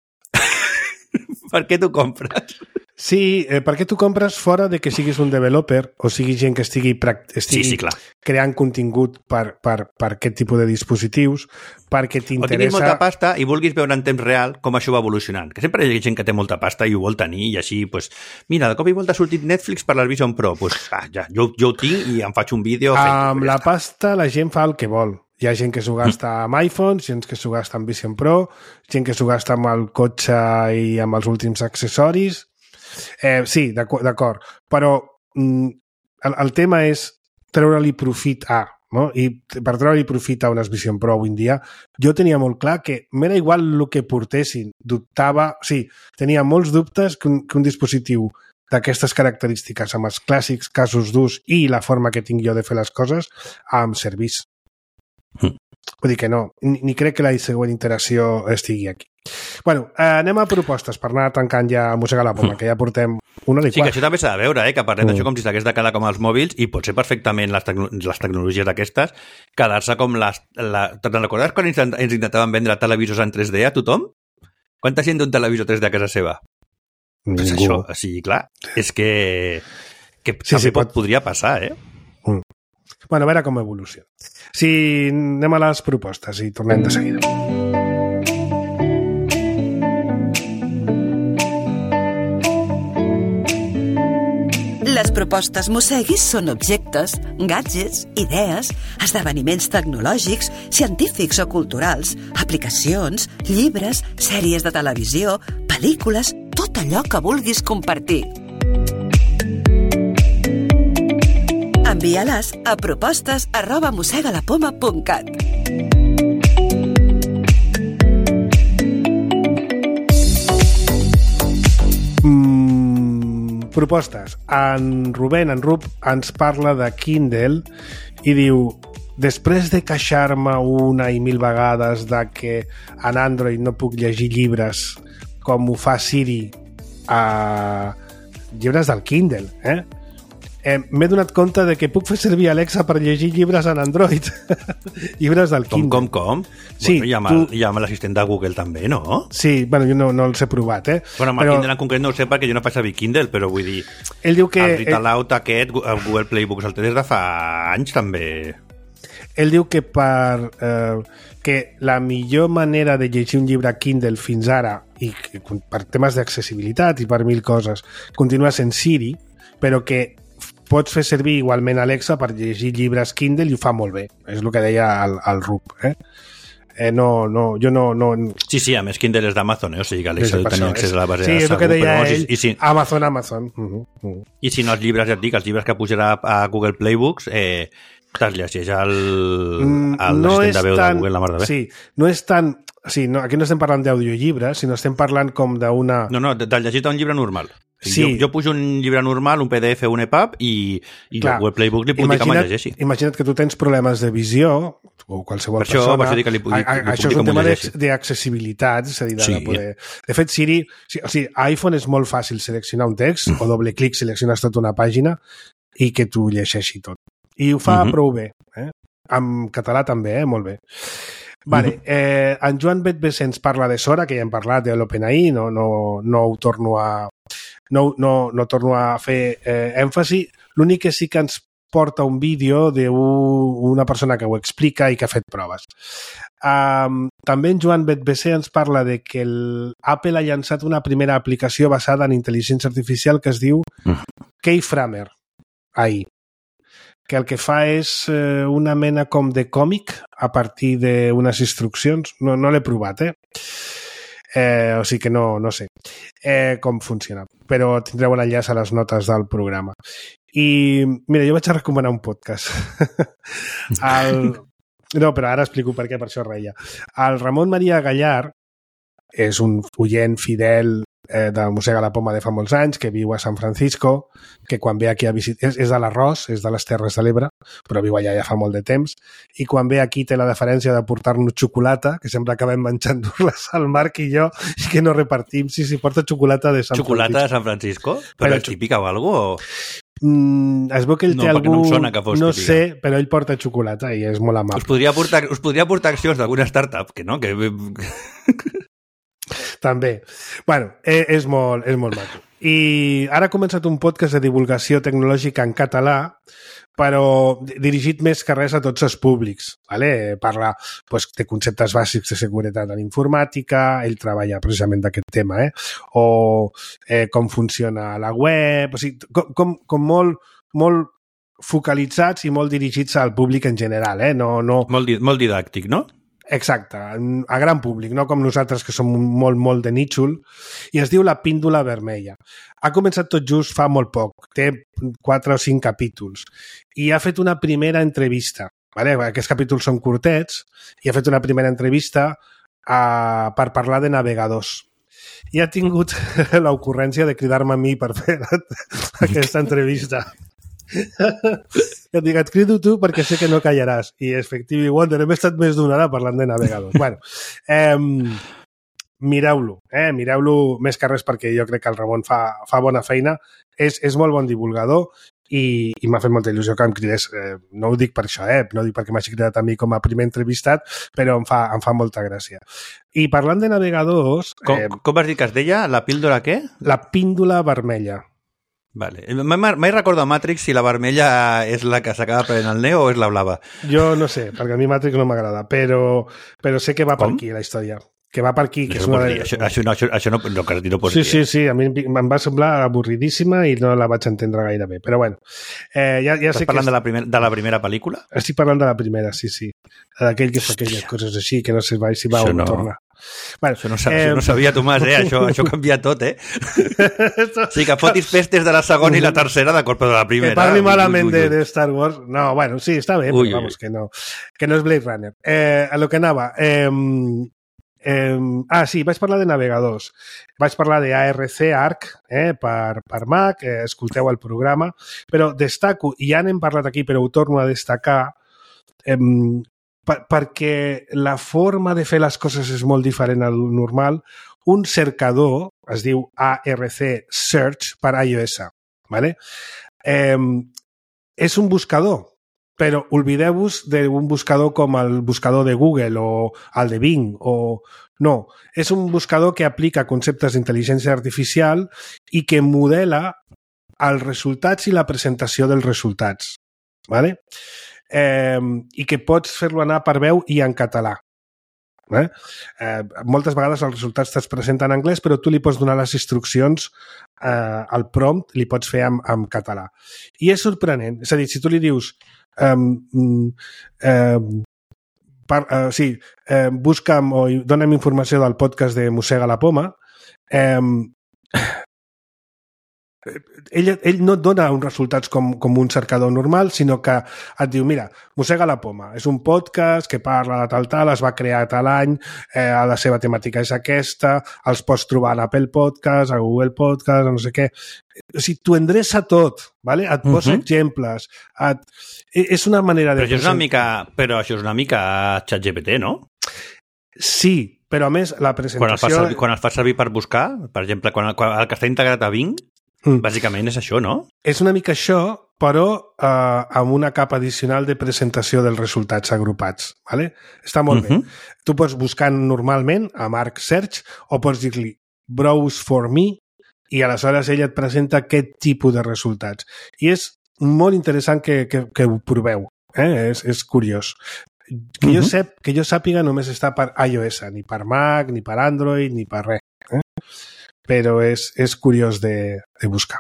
Per què tu compres? Sí, eh, per què tu compres fora de que siguis un developer o siguis gent que estigui, estigui sí, sí, creant contingut per, per, per aquest tipus de dispositius, perquè t'interessa... O tinguis molta pasta i vulguis veure en temps real com això va evolucionant. Que sempre hi ha gent que té molta pasta i ho vol tenir i així, pues, mira, de cop i volta ha sortit Netflix per la Vision Pro. Pues, ah, ja, jo, jo ho tinc i em faig un vídeo... Amb la pasta la gent fa el que vol. Hi ha gent que s'ho gasta amb iPhone, gent que s'ho gasta amb Vision Pro, gent que s'ho gasta amb el cotxe i amb els últims accessoris. Eh, sí, d'acord. Però mm, el, el tema és treure-li profit a, no? I per treure-li profit a unes Vision Pro avui en dia, jo tenia molt clar que m'era igual el que portessin. Dubtava... Sí, tenia molts dubtes que un, que un dispositiu d'aquestes característiques, amb els clàssics casos d'ús i la forma que tinc jo de fer les coses, em servís. Mm. Vull dir que no, ni, ni crec que la següent iteració estigui aquí. Bueno, eh, anem a propostes per anar tancant ja a mossegar la poma, mm. que ja portem una hora i sí, quart. Que això també s'ha de veure, eh? Que parlem mm. d'això com si s'hagués de quedar com els mòbils i pot ser perfectament les, tecno les tecnologies aquestes quedar-se com les... La... Te'n recordes quan ens, ens intentaven vendre televisors en tres D a tothom? Quanta gent d'un televisor tres D a casa seva? Ningú. Pues això, o sigui, clar, és que, que sí, també sí, pot... podria passar, eh? Mm. Bueno, a veure com evoluciona. Si anem a les propostes i tornem de seguida. Les propostes Mosseguis són objectes, gadgets, idees, esdeveniments tecnològics, científics o culturals, aplicacions, llibres, sèries de televisió, pel·lícules, tot allò que vulguis compartir. Envia-les a propostes arroba mossegalapoma punt cat. Mm, propostes. En Rubén, en Rub, ens parla de Kindle i diu: després de queixar-me una i mil vegades de que en Android no puc llegir llibres com ho fa Siri a llibres del Kindle, eh? Eh, m'he donat compte de que puc fer servir Alexa per llegir llibres en Android. Llibres del Kindle. Com, com, com? Sí, bueno, i amb, tu... amb l'assistent de Google també, no? Sí, bueno, jo no, no els he provat, eh? Bueno, amb el però... Kindle en concret no ho sé perquè jo no faig servir Kindle, però vull dir... Ell diu que... El Read Aloud aquest, el Google Playbooks, el té des de fa anys també. Ell diu que per... Eh, que la millor manera de llegir un llibre Kindle fins ara, i per temes d'accessibilitat i per mil coses, continua sent Siri, però que pots fer servir igualment Alexa per llegir llibres Kindle i ho fa molt bé. És el que deia el, el Rub, eh? Eh, no, no, jo no, no... Sí, sí, a més Kindle és d'Amazon, eh? O sigui que Alexa sí, tenia accés a la base sí, de segur. Sí, és el que deia però, ell, i, i si... Amazon, Amazon. Uh -huh, uh -huh. I si no els llibres, ja et dic, els llibres que pujarà a Google Playbooks, eh, te'ls llegeix el, el no assistent de veu tan, de Google, la mar de bé. Sí, no és tan... Sí, no, aquí no estem parlant d'audiollibres, sinó estem parlant com d'una... No, no, de, de llegir un llibre normal. Sí. Jo, jo pujo un llibre normal, un P D F, un E P U B i, i el web playbook li puc dir que me'l llegeixi. Imagina't que tu tens problemes de visió o qualsevol per això, persona. Per això, que li puc, li, li puc això és un tema d'accessibilitat, és a dir, de, sí. poder... De fet, Siri... O sigui, a iPhone és molt fàcil seleccionar un text o doble clic selecciones tota una pàgina i que tu llegeixi tot. I ho fa uh -huh. prou bé. Eh? En català també, eh? Molt bé. Vale, eh, en Joan Betbesé ens parla de Sora, que ja hem parlat de l'OpenAI, no, no, no ho torno a no, no, no torno a fer eh, èmfasi. L'únic que sí que ens porta un vídeo d'una persona que ho explica i que ha fet proves. Um, també en Joan Betbesé ens parla de que el Apple ha llançat una primera aplicació basada en intel·ligència artificial que es diu Keyframer A I, que el que fa és eh, una mena com de còmic a partir d'unes instruccions. No, no l'he provat, eh? eh? O sigui que no, no sé eh, com funciona, però tindreu l'enllaç a les notes del programa. I, mira, jo vaig a recomanar un podcast. el... No, però ara explico per què, per això reia. El Ramon Maria Gallar és un oient fidel eh, de Mossega la Poma de fa molts anys, que viu a San Francisco, que quan ve aquí a visitar... És, és de l'Arròs, és de les Terres de l'Ebre, però viu allà ja fa molt de temps, i quan ve aquí té la deferència de portar-nos xocolata, que sempre acabem menjant-nos al Marc i jo, i que no repartim. Sí, sí, porta xocolata de San xocolata Francisco. de San Francisco? Però, però és típica o alguna cosa? Mm, es veu que ell no, té algú... No, sona que fos no típica. sé, però ell porta xocolata i és molt amable. Us podria portar, us podria portar accions d'alguna startup, que no? Que... També. Bueno, és molt, és molt maco. I ara ha començat un podcast de divulgació tecnològica en català, però dirigit més que res a tots els públics. Vale? Parla pues, de conceptes bàsics de seguretat en informàtica, ell treballa precisament d'aquest tema, eh? o eh, com funciona la web, o sigui, com, com, com molt, molt focalitzats i molt dirigits al públic en general. Eh? No, no... Molt, molt didàctic, no? Exacte, a gran públic, no com nosaltres que som molt, molt de nítxol, i es diu La Píndola Vermella. Ha començat tot just fa molt poc, té quatre o cinc capítols, i ha fet una primera entrevista. Vale? Aquests capítols són curtets, i ha fet una primera entrevista a, per parlar de navegadors. I ha tingut l'ocurrència de cridar-me a mi per fer aquesta entrevista. Et dic, et crido tu perquè sé que no callaràs. I Effective Wonder, hem estat més d'una hora parlant de navegadors. Bueno, eh, mireu-lo, eh? mireu-lo més que res perquè jo crec que el Ramon fa, fa bona feina. És, és molt bon divulgador i, i m'ha fet molta il·lusió que em cridés. Eh, no ho dic per això, eh? no ho dic perquè m'hagi cridat a mi com a primer entrevistat, però em fa, em fa molta gràcia. I parlant de navegadors... Com, eh, com vas dir que es deia? La píldora què? La Píndola Vermella. Vale. Mai recordo a Matrix si la vermella és la que s'acaba prenent el Neo o és la blava. Jo no sé, perquè a mi Matrix no m'agrada, però, però sé que va Com? per aquí la història. Que va per aquí. Que no és una de... això, això, no, això, això no, no, no pots sí, dir. Sí, sí, a mi em va semblar avorridíssima i no la vaig entendre gaire bé. Però bueno. Eh, ja, ja Estàs sé parlant que... de, la primer, de la primera pel·lícula? Estic parlant de la primera, sí, sí. D'aquell que fa aquelles coses així, que no sé si va o no torna. Bueno, això, no sabia, eh... això no sabia, Tomàs, eh? això, això canvia tot, eh? Sí, que fotis pestes de la segona i la tercera de cop de la primera. Que parli malament ui, ui, ui. De, de Star Wars. No, bueno, sí, està bé, ui, però vamos, que no, que no és Blade Runner. Eh, a lo que anava... Eh, eh, ah, sí, vaig parlar de navegadors. Vaig parlar de A R C Arc eh, per, per Mac, eh, escolteu el programa, però destaco, i ja n'hem parlat aquí, però ho torno a destacar, eh, Per, perquè la forma de fer les coses és molt diferent al normal. Un cercador, es diu A R C Search per iOS, ¿vale? eh, és un buscador, però oblideu-vos d'un buscador com el buscador de Google o el de Bing. O... No, és un buscador que aplica conceptes d'intel·ligència artificial i que modela els resultats i la presentació dels resultats. ¿Vale? Eh, i que pots fer-lo anar per veu i en català. Eh? Eh, moltes vegades els resultats es presenten en anglès, però tu li pots donar les instruccions eh, al prompt, li pots fer en, en català. I és sorprenent. És a dir, si tu li dius eh, eh, per, eh, sí, eh, busca'm o dona'm informació del podcast de Mossega la Poma, eh, ell, ell no et dona uns resultats com, com un cercador normal, sinó que et diu, mira, Mossega la poma, és un podcast que parla de tal tal, es va crear tal any, eh, la seva temàtica és aquesta, els pots trobar a Apple Podcast, a Google Podcast, a no sé què. O sigui, t'ho endreça tot, ¿vale? Et posa uh-huh. exemples. Et... És una manera de... Però això és una mica, però això és una mica ChatGPT, no? Sí, però a més la presentació... Quan el fas servir, quan el fas servir per buscar, per exemple, quan el, quan el que està integrat a Bing, mm. bàsicament és això, no? És una mica això, però eh, amb una capa addicional de presentació dels resultats agrupats, ¿vale? Està molt uh-huh. bé. Tu pots buscar normalment a Mark Search o pots dir-li browse for me i aleshores ell et presenta aquest tipus de resultats. I és molt interessant que, que, que ho proveu. Eh? És, és curiós. Que, uh-huh. jo sap, que jo sàpiga només està per iOS, ni per Mac, ni per Android, ni per res. Eh? Però és, és curiós de, de buscar.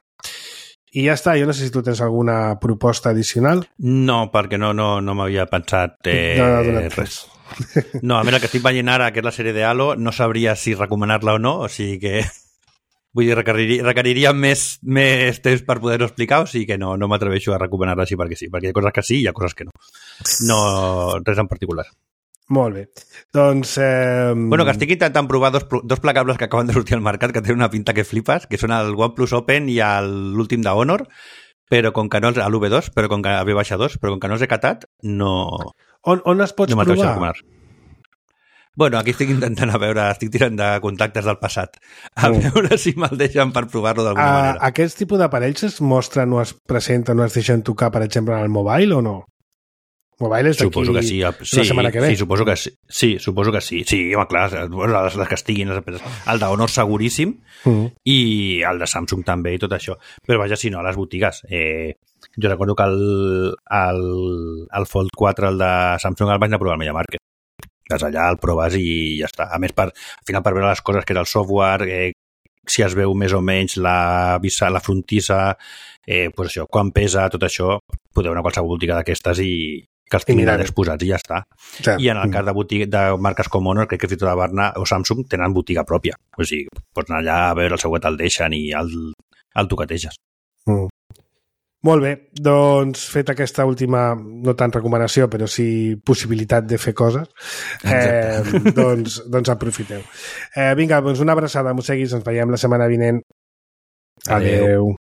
I ja està, jo no sé si tu tens alguna proposta addicional. No, perquè no, no, no m'havia pensat eh, no, no, res. No, a més el que estic veient ara, que és la sèrie de Halo, no sabria si recomanar-la o no, o sigui que... Vull dir, requeriria, requeriria més, més temps per poder-ho explicar, o sigui que no, no m'atreveixo a recomanar-la així perquè sí, perquè hi ha coses que sí i hi ha coses que no. No, res en particular. Molt bé. Doncs... Eh... Bueno, que estic intentant provar dos, dos plegables que acaben de sortir al mercat que tenen una pinta que flipes, que són el OnePlus Open i l'últim de Honor, però com que no els... l'U V dos, però com que ve baixa dos, però com que no els he catat, no... On, on es pots no provar? Bueno, aquí estic intentant a veure, estic tirant de contactes del passat, a mm. veure si me'l deixen per provar-lo d'alguna uh, manera. Aquests tipus d'aparells es mostren o es presenten o es deixen tocar, per exemple, en el mobile o no? Mobile és d'aquí que sí, sí, la setmana que ve. Sí, suposo que sí. Sí, suposo que sí. Sí, home, clar, les, les que estiguin, les empreses. El d'Honor seguríssim mm. i el de Samsung també i tot això. Però vaja, si no, a les botigues. Eh, jo recordo que el, el, el Fold quatre, el de Samsung, el vaig anar a provar al MediaMarket. Vas allà, el proves i ja està. A més, per, al final, per veure les coses que era el software, eh, si es veu més o menys la, visa, la frontissa, eh, pues això, quan pesa, tot això, podeu anar a qualsevol botiga d'aquestes i que els tinguin exposats i ja està. Sí. I en el cas de, botiga, de marques com Honor, crec que fins i tot la Barna o Samsung tenen botiga pròpia. O sigui, pots anar allà a veure el seu que te'l deixen i el, el toqueteges. Mm. Molt bé, doncs fet aquesta última, no tant recomanació, però sí possibilitat de fer coses, eh, doncs, doncs aprofiteu. Eh, vinga, doncs una abraçada, mosseguis, ens veiem la setmana vinent. Adeu. Adeu.